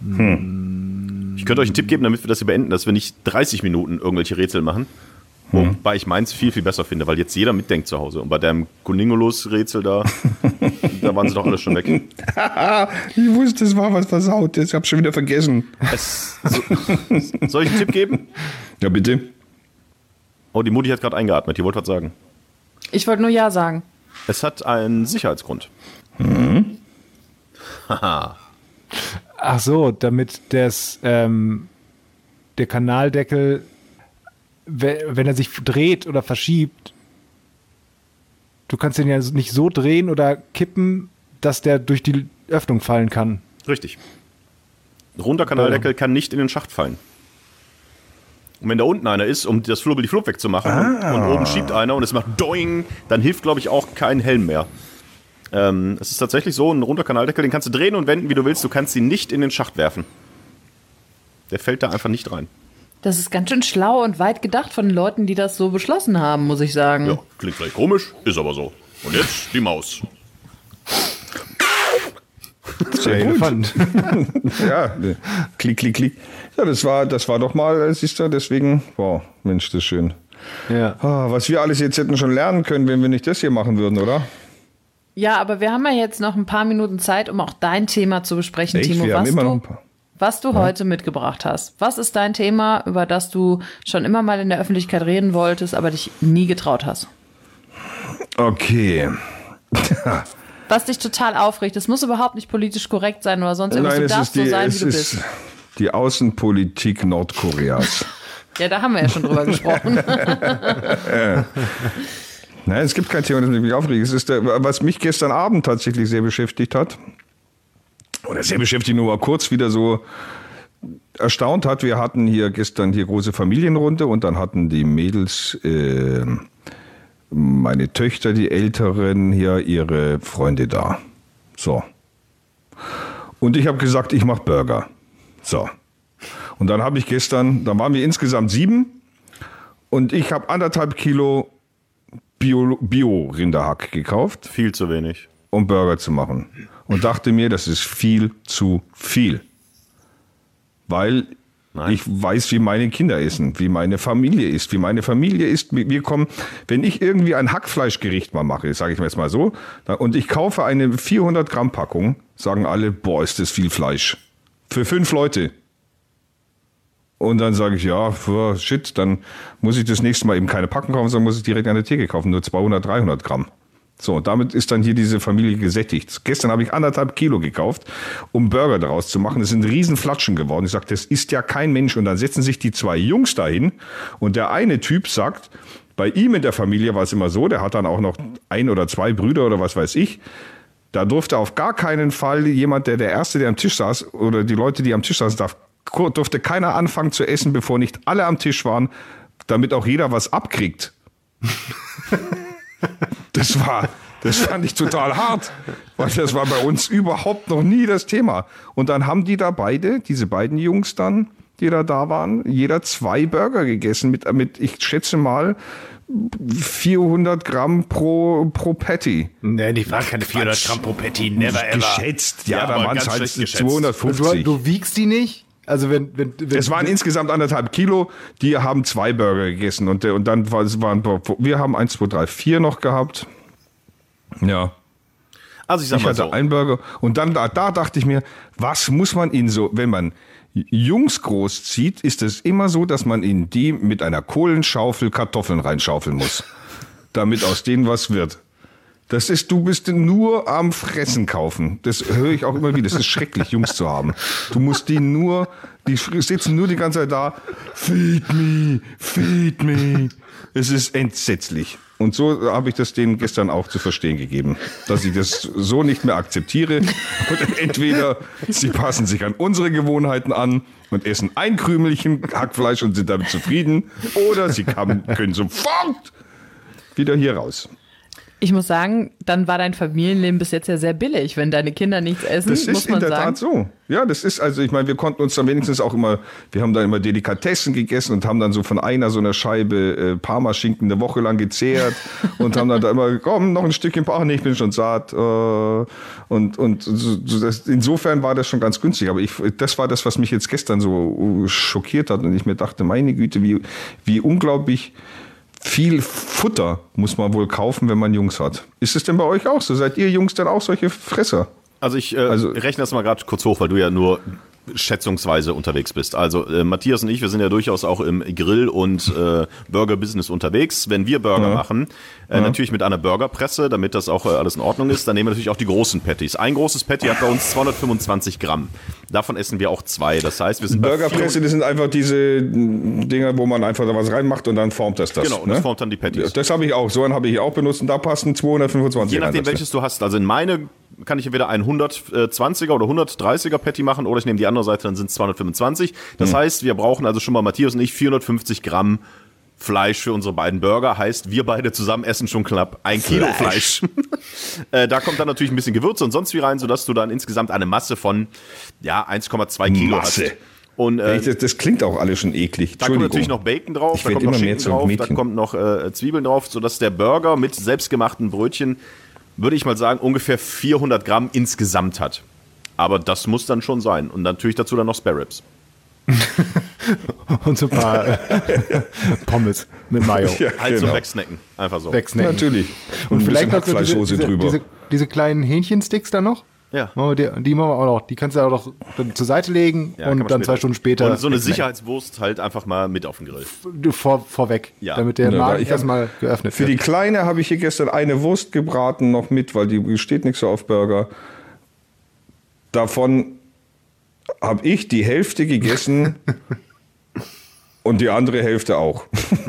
Ich könnte euch einen Tipp geben, damit wir das hier beenden, dass wir nicht 30 Minuten irgendwelche Rätsel machen. Wobei ich meins viel, viel besser finde, weil jetzt jeder mitdenkt zu Hause. Und bei dem Kuningulus-Rätsel da waren sie doch alle schon weg. Ich wusste, es war was versaut. Ich habe schon wieder vergessen. Soll ich einen Tipp geben? Ja, bitte. Oh, die Mutti hat gerade eingeatmet, die wollte was sagen. Ich wollte nur Ja sagen. Es hat einen Sicherheitsgrund. Haha. Ach so, damit der Kanaldeckel, wenn er sich dreht oder verschiebt, du kannst den ja nicht so drehen oder kippen, dass der durch die Öffnung fallen kann. Richtig. Ein runder Kanaldeckel kann nicht in den Schacht fallen. Und wenn da unten einer ist, um das Flubbel-die-Flubb wegzumachen und oben schiebt einer und es macht Doing, dann hilft, glaube ich, auch kein Helm mehr. Es ist tatsächlich so, ein runder Kanaldeckel, den kannst du drehen und wenden, wie du willst, du kannst ihn nicht in den Schacht werfen. Der fällt da einfach nicht rein. Das ist ganz schön schlau und weit gedacht von den Leuten, die das so beschlossen haben, muss ich sagen. Ja, klingt vielleicht komisch, ist aber so. Und jetzt die Maus. Sehr gut. Elefant. Ja, klick, klick, klick. Ja, das war doch mal, siehst du, deswegen, wow, Mensch, das ist schön. Ja. Was wir alles jetzt hätten schon lernen können, wenn wir nicht das hier machen würden, oder? Ja, aber wir haben ja jetzt noch ein paar Minuten Zeit, um auch dein Thema zu besprechen, Echt? Timo. Wir haben immer noch ein paar. Was du heute mitgebracht hast. Was ist dein Thema, über das du schon immer mal in der Öffentlichkeit reden wolltest, aber dich nie getraut hast? Okay. Was dich total aufregt. Es muss überhaupt nicht politisch korrekt sein oder sonst irgendwas. Nein, Du es darfst ist so sein, wie es du ist bist. die Außenpolitik Nordkoreas. Ja, da haben wir ja schon drüber gesprochen. Nein, es gibt kein Thema, das mich aufregt. Es ist was mich gestern Abend tatsächlich sehr beschäftigt hat. Oder sehr beschäftigt, nur mal kurz wieder so erstaunt hat. Wir hatten hier gestern die große Familienrunde und dann hatten die Mädels, meine Töchter, die Älteren, hier ihre Freunde da. So. Und ich habe gesagt, ich mache Burger. So. Und dann habe ich gestern, da waren wir insgesamt 7 und ich habe 1,5 Kilo Bio-Rinderhack gekauft, Viel zu wenig. um Burger zu machen. Und dachte mir, das ist viel zu viel. weil ich weiß, wie meine Kinder essen, wie meine Familie isst, Wir kommen, wenn ich irgendwie ein Hackfleischgericht mal mache, sage ich mir jetzt mal so, und ich kaufe eine 400 Gramm Packung, sagen alle, boah, ist das viel Fleisch. Für 5 Leute. Und dann sage ich, ja, shit, dann muss ich das nächste Mal eben keine Packung kaufen, sondern muss ich direkt an der Theke kaufen, nur 200, 300 Gramm. So, damit ist dann hier diese Familie gesättigt. Gestern habe ich 1,5 Kilo gekauft, um Burger daraus zu machen. Das sind riesen Flatschen geworden. Ich sage, das ist ja kein Mensch. Und dann setzen sich die 2 Jungs dahin und der eine Typ sagt, bei ihm in der Familie war es immer so, der hat dann auch noch 1 oder 2 Brüder oder was weiß ich. Da durfte auf gar keinen Fall jemand, der Erste, der am Tisch saß, oder die Leute, die am Tisch saßen, durfte keiner anfangen zu essen, bevor nicht alle am Tisch waren, damit auch jeder was abkriegt. Das fand ich total hart, weil das war bei uns überhaupt noch nie das Thema. Und dann haben die da diese beiden Jungs dann, die da waren, jeder 2 Burger gegessen mit ich schätze mal, 400 Gramm pro Patty. Nee, die waren keine 400 Gramm pro Patty, never ever. Geschätzt, ja da waren es halt 250. Du wiegst die nicht? Also wenn es waren insgesamt 1,5 Kilo, die haben 2 Burger gegessen und dann wir haben 1, 2, 3, 4 noch gehabt. Ja. Also ich hatte einen Burger und dann da dachte ich mir, was muss man wenn man Jungs großzieht, ist es immer so, dass man in die mit einer Kohlenschaufel Kartoffeln reinschaufeln muss, damit aus denen was wird. Du bist nur am Fressen kaufen. Das höre ich auch immer wieder. Das ist schrecklich, Jungs zu haben. Du musst die sitzen nur die ganze Zeit da. Feed me. Es ist entsetzlich. Und so habe ich das denen gestern auch zu verstehen gegeben, dass ich das so nicht mehr akzeptiere. Und entweder sie passen sich an unsere Gewohnheiten an und essen ein Krümelchen Hackfleisch und sind damit zufrieden, oder sie können sofort wieder hier raus. Ich muss sagen, dann war dein Familienleben bis jetzt ja sehr billig, wenn deine Kinder nichts essen, muss man sagen. Das ist in der Tat so. Ja, das ist, also ich meine, wir konnten uns dann wenigstens auch immer, wir haben dann immer Delikatessen gegessen und haben dann so von so einer Scheibe Parmaschinken eine Woche lang gezehrt und haben dann da immer, komm, noch ein Stückchen Parma, nee, ich bin schon satt. Insofern war das schon ganz günstig. Aber das war das, was mich jetzt gestern so schockiert hat und ich mir dachte, meine Güte, wie unglaublich viel Futter muss man wohl kaufen, wenn man Jungs hat. Ist es denn bei euch auch so? Seid ihr Jungs dann auch solche Fresser? Also ich rechne das mal gerade kurz hoch, weil du ja nur schätzungsweise unterwegs bist. Also Matthias und ich, wir sind ja durchaus auch im Grill- und Burger-Business unterwegs. Wenn wir Burger machen, natürlich mit einer Burgerpresse, damit das auch alles in Ordnung ist, dann nehmen wir natürlich auch die großen Patties. Ein großes Patty hat bei uns 225 Gramm. Davon essen wir auch 2. Das heißt, wir sind Burgerpresse, das sind einfach diese Dinger, wo man einfach da was reinmacht und dann formt das. Genau, und das formt dann die Patties. Das habe ich auch. So einen habe ich auch benutzt und da passen 225 Je nachdem, welches du hast. Also in meine kann ich entweder einen 120er oder 130er Patty machen oder ich nehme die andere Seite, dann sind es 225. Das heißt, wir brauchen also schon mal, Matthias und ich, 450 Gramm Fleisch für unsere beiden Burger. Heißt, wir beide zusammen essen schon knapp 1 Kilo Fleisch. Da kommt dann natürlich ein bisschen Gewürze und sonst wie rein, sodass du dann insgesamt eine Masse von 1,2 Kilo hast. Und, das klingt auch alles schon eklig. Da kommt natürlich noch Bacon drauf, da kommt noch Schinken drauf, da kommt noch Zwiebeln drauf, sodass der Burger mit selbstgemachten Brötchen, würde ich mal sagen, ungefähr 400 Gramm insgesamt hat. Aber das muss dann schon sein. Und natürlich dazu dann noch Spare Ribs. Und so ein paar Pommes mit Mayo. Ja, halt so wegsnacken. Einfach so. Wegsnacken. Natürlich. Und vielleicht noch Fleischsoße drüber. Diese kleinen Hähnchensticks da noch. Ja. Die machen wir auch noch. Die kannst du auch noch dann zur Seite legen und dann 2 Stunden später. Und so eine Sicherheitswurst halt einfach mal mit auf den Grill. Vorweg, damit der Magen erstmal geöffnet wird. Für die Kleine habe ich hier gestern eine Wurst gebraten noch mit, weil die steht nicht so auf Burger. Davon habe ich die Hälfte gegessen und die andere Hälfte auch.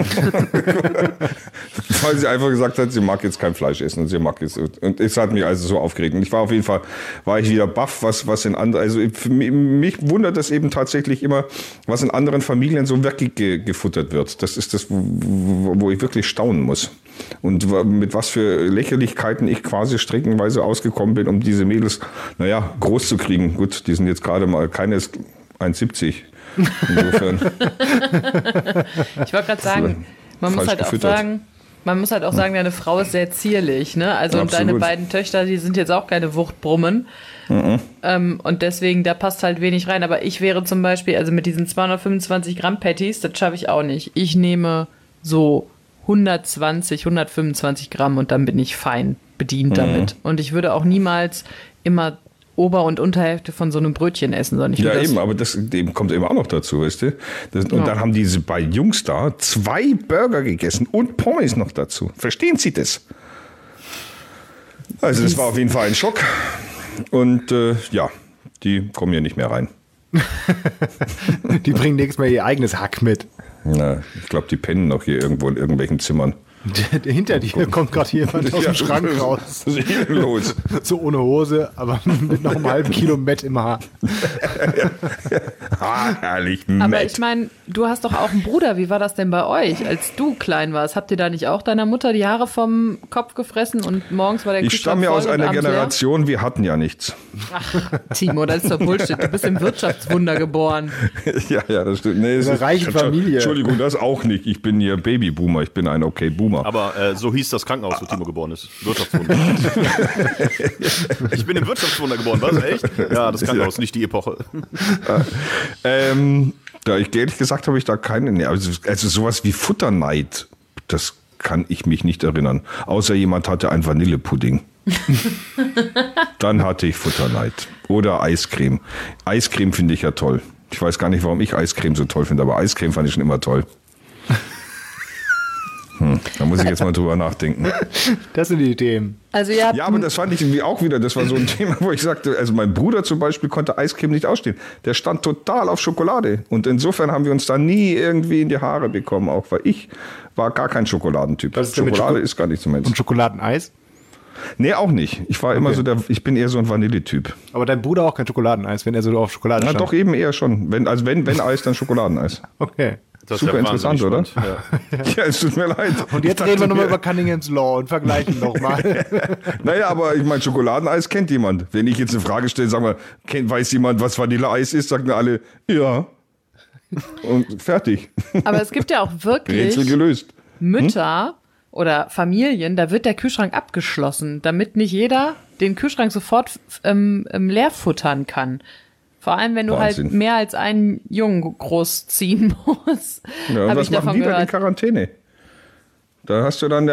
Weil sie einfach gesagt hat, sie mag jetzt kein Fleisch essen und sie mag jetzt. Und es hat mich also so aufgeregt. Und ich war auf jeden Fall, wieder baff, was in anderen, also für mich wundert das eben tatsächlich immer, was in anderen Familien so wirklich gefuttert wird. Das ist das, wo ich wirklich staunen muss. Und mit was für Lächerlichkeiten ich quasi streckenweise ausgekommen bin, um diese Mädels, groß zu kriegen. Gut, die sind jetzt gerade mal, keine ist 1,70. Insofern. Ich wollte gerade sagen, man muss halt auch sagen, Man muss halt auch sagen, deine Frau ist sehr zierlich, ne? Also und deine beiden Töchter, die sind jetzt auch keine Wuchtbrummen. Und deswegen, da passt halt wenig rein. Aber ich wäre zum Beispiel, also mit diesen 225 Gramm Patties, das schaffe ich auch nicht. Ich nehme so 120, 125 Gramm und dann bin ich fein bedient damit. Und ich würde auch niemals immer Ober- und Unterhälfte von so einem Brötchen essen, sondern ich Ja, würde eben, aber das eben kommt eben auch noch dazu, weißt du? Und dann haben diese beiden Jungs da 2 Burger gegessen und Pommes noch dazu. Verstehen Sie das? Also das war auf jeden Fall ein Schock. Und ja, die kommen hier nicht mehr rein. Die bringen nächstes Mal ihr eigenes Hack mit. Na, ich glaube, die pennen noch hier irgendwo in irgendwelchen Zimmern. Hinter dir kommt gerade jemand aus dem Schrank raus. Was ist hier los? So ohne Hose, aber mit noch einem halben Kilo Mett im Haar. Herrlich, Aber Matt. ich meine, du hast doch auch einen Bruder. Wie war das denn bei euch, als du klein warst? Habt ihr da nicht auch deiner Mutter die Haare vom Kopf gefressen und morgens war der Ich Kühlschrank stamme ja aus voll und einer abends leer? Generation, wir hatten ja nichts. Timo, das ist doch Bullshit. Du bist im Wirtschaftswunder geboren. Ja, das stimmt. Nee, In einer reichen Familie. Entschuldigung, das auch nicht. Ich bin hier Babyboomer, ich bin ein Okay-Boomer. Aber so hieß das Krankenhaus, wo Timo geboren ist. Wirtschaftswunder. Ich bin im Wirtschaftswunder geboren, was? Echt? Ja, das Krankenhaus, nicht die Epoche. Da ich ehrlich gesagt habe ich da keine. Nee, also sowas wie Futterneid, das kann ich mich nicht erinnern. Außer jemand hatte ein Vanillepudding. Dann hatte ich Futterneid. Oder Eiscreme. Eiscreme finde ich ja toll. Ich weiß gar nicht, warum ich Eiscreme so toll finde, aber Eiscreme fand ich schon immer toll. Da muss ich jetzt mal drüber nachdenken. Das sind die Themen. Also ihr habt Ja, aber das fand ich irgendwie auch wieder, das war so ein Thema, wo ich sagte, also mein Bruder zum Beispiel konnte Eiscreme nicht ausstehen. Der stand total auf Schokolade. Und insofern haben wir uns da nie irgendwie in die Haare bekommen, auch weil ich war gar kein Schokoladentyp. Was ist denn mit Schokolade ist gar nicht so meins. Und Schokoladeneis? Nee, auch nicht. Ich war immer Okay. so ich bin eher so ein Vanilletyp. Aber dein Bruder auch kein Schokoladeneis, wenn er so auf Schokolade Na stand. doch, eben eher schon. Wenn Eis, dann Schokoladeneis. Okay. Das Super ja interessant, oder? wahnsinnig spannend. Ja, es tut mir leid. Und jetzt reden wir nochmal über Cunningham's Law und vergleichen nochmal. Naja, aber ich meine, Schokoladeneis kennt jemand. Wenn ich jetzt eine Frage stelle, sagen wir, weiß jemand, was Vanilleeis ist, sagen alle, ja. Und fertig. Aber es gibt ja auch wirklich Rätsel gelöst. Mütter oder Familien, da wird der Kühlschrank abgeschlossen, damit nicht jeder den Kühlschrank sofort leer futtern kann. Vor allem, wenn du Wahnsinn. halt mehr als einen Jungen großziehen musst. Ja, und Hab was ich machen davon die dann in gehört. Quarantäne? Da hast du dann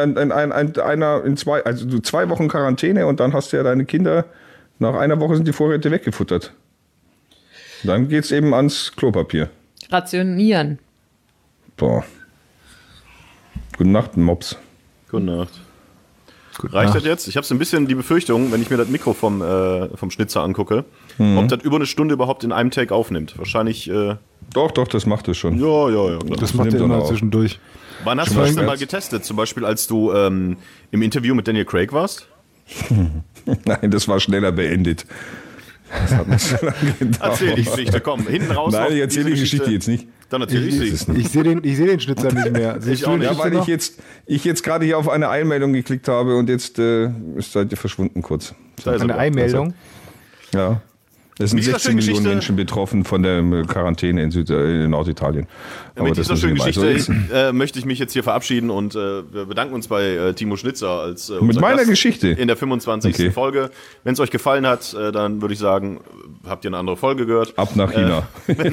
also 2 Wochen Quarantäne und dann hast du ja deine Kinder, nach einer Woche sind die Vorräte weggefuttert. Dann geht's eben ans Klopapier. Rationieren. Boah. Gute Nacht, Mops. Gute Nacht. Reicht das jetzt? Ich habe so ein bisschen die Befürchtung, wenn ich mir das Mikro vom Schnitzer angucke, ob das über eine Stunde überhaupt in einem Take aufnimmt. Wahrscheinlich, Doch, das macht es schon. ja. Klar. Das macht nimmt er er immer noch auf. zwischendurch. Wann hast du das denn mal getestet? Zum Beispiel, als du im Interview mit Daniel Craig warst? Nein, das war schneller beendet. Das hat nicht so lange gedauert. Erzähl die Geschichte, komm, hinten raus. Nein, auf ich erzähle die diese Geschichte jetzt nicht. Dann erzähl ich Ich weiß es sie. nicht. Ich sehe den Schnitzer nicht mehr. Siehst auch du den nicht. Ja, Schnitzer weil noch? ich jetzt gerade hier auf eine Einmeldung geklickt habe und jetzt seid ihr verschwunden kurz. Eine Eilmeldung. Ja. Es sind Mit dieser 16 schönen Millionen Geschichte- Menschen betroffen von der Quarantäne in Norditalien. Mit dieser muss schönen ich mal so Geschichte wissen. möchte ich mich jetzt hier verabschieden und wir bedanken uns bei Timo Schnitzer als Mit unser meiner Gast Geschichte? in der 25. Okay. Folge. Wenn es euch gefallen hat, dann würde ich sagen, habt ihr eine andere Folge gehört. Ab nach China.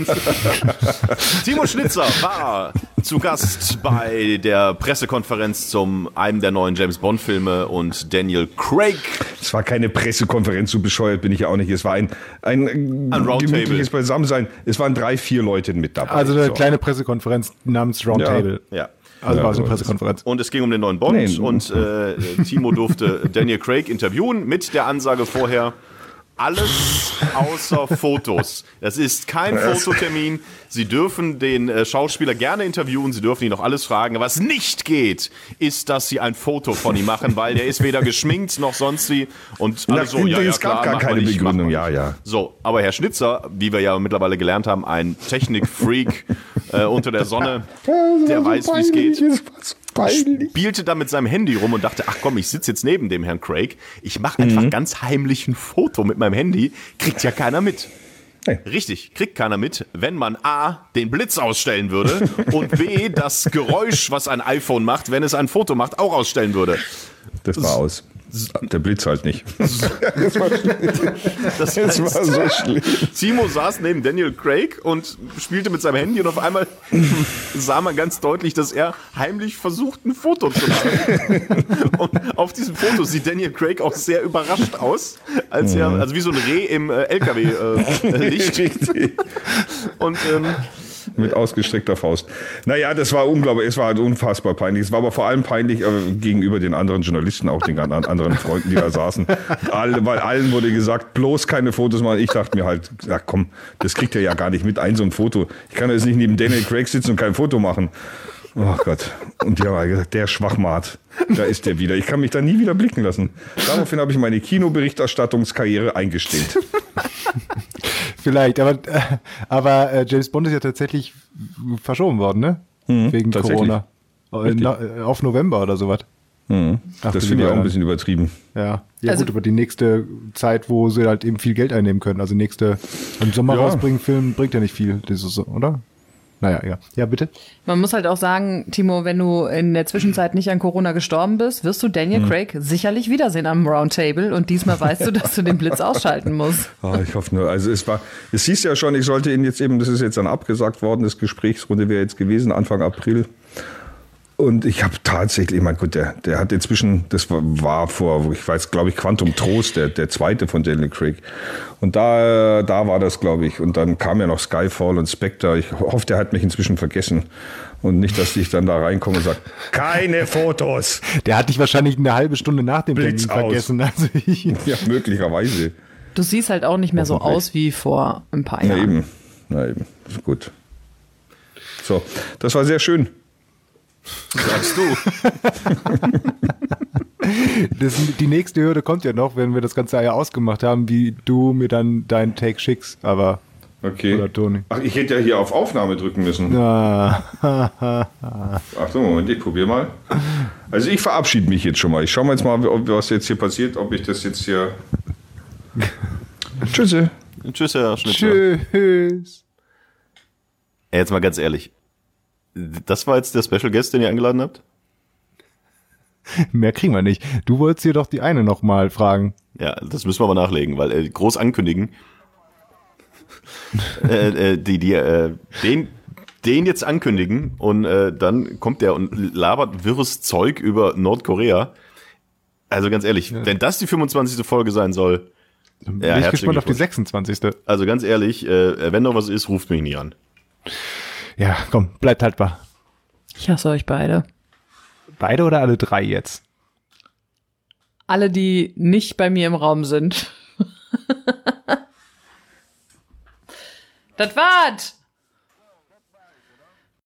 Timo Schnitzer war zu Gast bei der Pressekonferenz zum einem der neuen James-Bond-Filme und Daniel Craig. Es war keine Pressekonferenz, so bescheuert bin ich ja auch nicht. Es war ein Roundtable. gemütliches Beisammensein. Es waren 3, 4 Leute mit dabei. Also eine So. kleine Pressekonferenz namens Roundtable. Ja. Also war es eine aber- Pressekonferenz. Und es ging um den neuen Bond Nee. und Timo durfte Daniel Craig interviewen mit der Ansage vorher, alles außer Fotos. Das ist kein Fototermin. Sie dürfen den Schauspieler gerne interviewen, Sie dürfen ihn noch alles fragen. Was nicht geht, ist, dass Sie ein Foto von ihm machen, weil der ist weder geschminkt noch sonst wie. Und alle so, Es gab gar keine Begründung. Ja. So, aber Herr Schnitzer, wie wir ja mittlerweile gelernt haben, ein Technikfreak unter der Sonne, der weiß, wie es geht. Spielte da mit seinem Handy rum und dachte, ach komm, ich sitze jetzt neben dem Herrn Craig, ich mache einfach ganz heimlich ein Foto mit meinem Handy, kriegt ja keiner mit. Nee. Richtig, kriegt keiner mit, wenn man A, den Blitz ausstellen würde und B, das Geräusch, was ein iPhone macht, wenn es ein Foto macht, auch ausstellen würde. Das war aus. Der Blitz halt nicht. Das Das war so schlimm. Timo saß neben Daniel Craig und spielte mit seinem Handy und auf einmal sah man ganz deutlich, dass er heimlich versucht, ein Foto zu machen. Und auf diesem Foto sieht Daniel Craig auch sehr überrascht aus, als er, also wie so ein Reh im LKW-Licht. Und Mit ausgestreckter Faust. Naja, das war unglaublich, es war halt unfassbar peinlich. Es war aber vor allem peinlich gegenüber den anderen Journalisten, auch den anderen Freunden, die da saßen. Weil allen wurde gesagt, bloß keine Fotos machen. Ich dachte mir halt, ja komm, das kriegt er ja gar nicht mit, so ein Foto. Ich kann jetzt nicht neben Daniel Craig sitzen und kein Foto machen. Oh Gott. Und die haben gesagt, der Schwachmat, da ist der wieder. Ich kann mich da nie wieder blicken lassen. Daraufhin habe ich meine Kinoberichterstattungskarriere eingestellt. Vielleicht, aber James Bond ist ja tatsächlich verschoben worden, ne? Wegen Corona. Auf November oder sowas. Ach, Das finde ich auch ein bisschen übertrieben. Ja, Also- gut, aber die nächste Zeit, wo sie halt eben viel Geld einnehmen können. Also im Sommer Ja. rausbringen, Film bringt ja nicht viel, das ist so, oder? Naja, ja. Ja, bitte? Man muss halt auch sagen, Timo, wenn du in der Zwischenzeit nicht an Corona gestorben bist, wirst du Daniel Craig sicherlich wiedersehen am Roundtable und diesmal weißt du, dass du den Blitz ausschalten musst. Ich hoffe nur, also es hieß ja schon, ich sollte ihn jetzt eben, das ist jetzt dann abgesagt worden, das Gesprächsrunde wäre jetzt gewesen, Anfang April. Und ich habe tatsächlich, mein Gott, der hat inzwischen, das war vor, ich weiß, glaube ich, Quantum Trost, der zweite von Daniel Craig. Und da war das, glaube ich. Und dann kam ja noch Skyfall und Spectre. Ich hoffe, der hat mich inzwischen vergessen. Und nicht, dass ich dann da reinkomme und sage, keine Fotos. Der hat dich wahrscheinlich eine halbe Stunde nach dem Blitz Termin vergessen. Also Ja, möglicherweise. Du siehst halt auch nicht mehr so Hoffentlich. aus wie vor ein paar Na Jahren. eben, ist gut. So, das war sehr schön. sagst du. die nächste Hürde kommt ja noch, wenn wir das ganze Jahr ausgemacht haben, wie du mir dann deinen Take schickst, aber Okay. Oder Toni. Ach, ich hätte ja hier auf Aufnahme drücken müssen. Ach so, Moment, ich probiere mal. Also ich verabschiede mich jetzt schon mal. Ich schaue mal jetzt mal, was jetzt hier passiert, ob ich das jetzt hier... Tschüsse. Tschüss, Herr Schnitzler. Tschüss. Ey, jetzt mal ganz ehrlich. Das war jetzt der Special Guest, den ihr eingeladen habt? Mehr kriegen wir nicht. Du wolltest hier doch die eine noch mal fragen. Ja, das müssen wir aber nachlegen, weil groß ankündigen. Den jetzt ankündigen und dann kommt der und labert wirres Zeug über Nordkorea. Also ganz ehrlich, wenn das die 25. Folge sein soll, Bin ja, ich herzlichen gespannt auf die Glückwunsch. 26. Also ganz ehrlich, wenn noch was ist, ruft mich nie an. Ja, komm, bleibt haltbar. Ich hasse euch beide. Beide oder alle drei jetzt? Alle, die nicht bei mir im Raum sind. Das war's!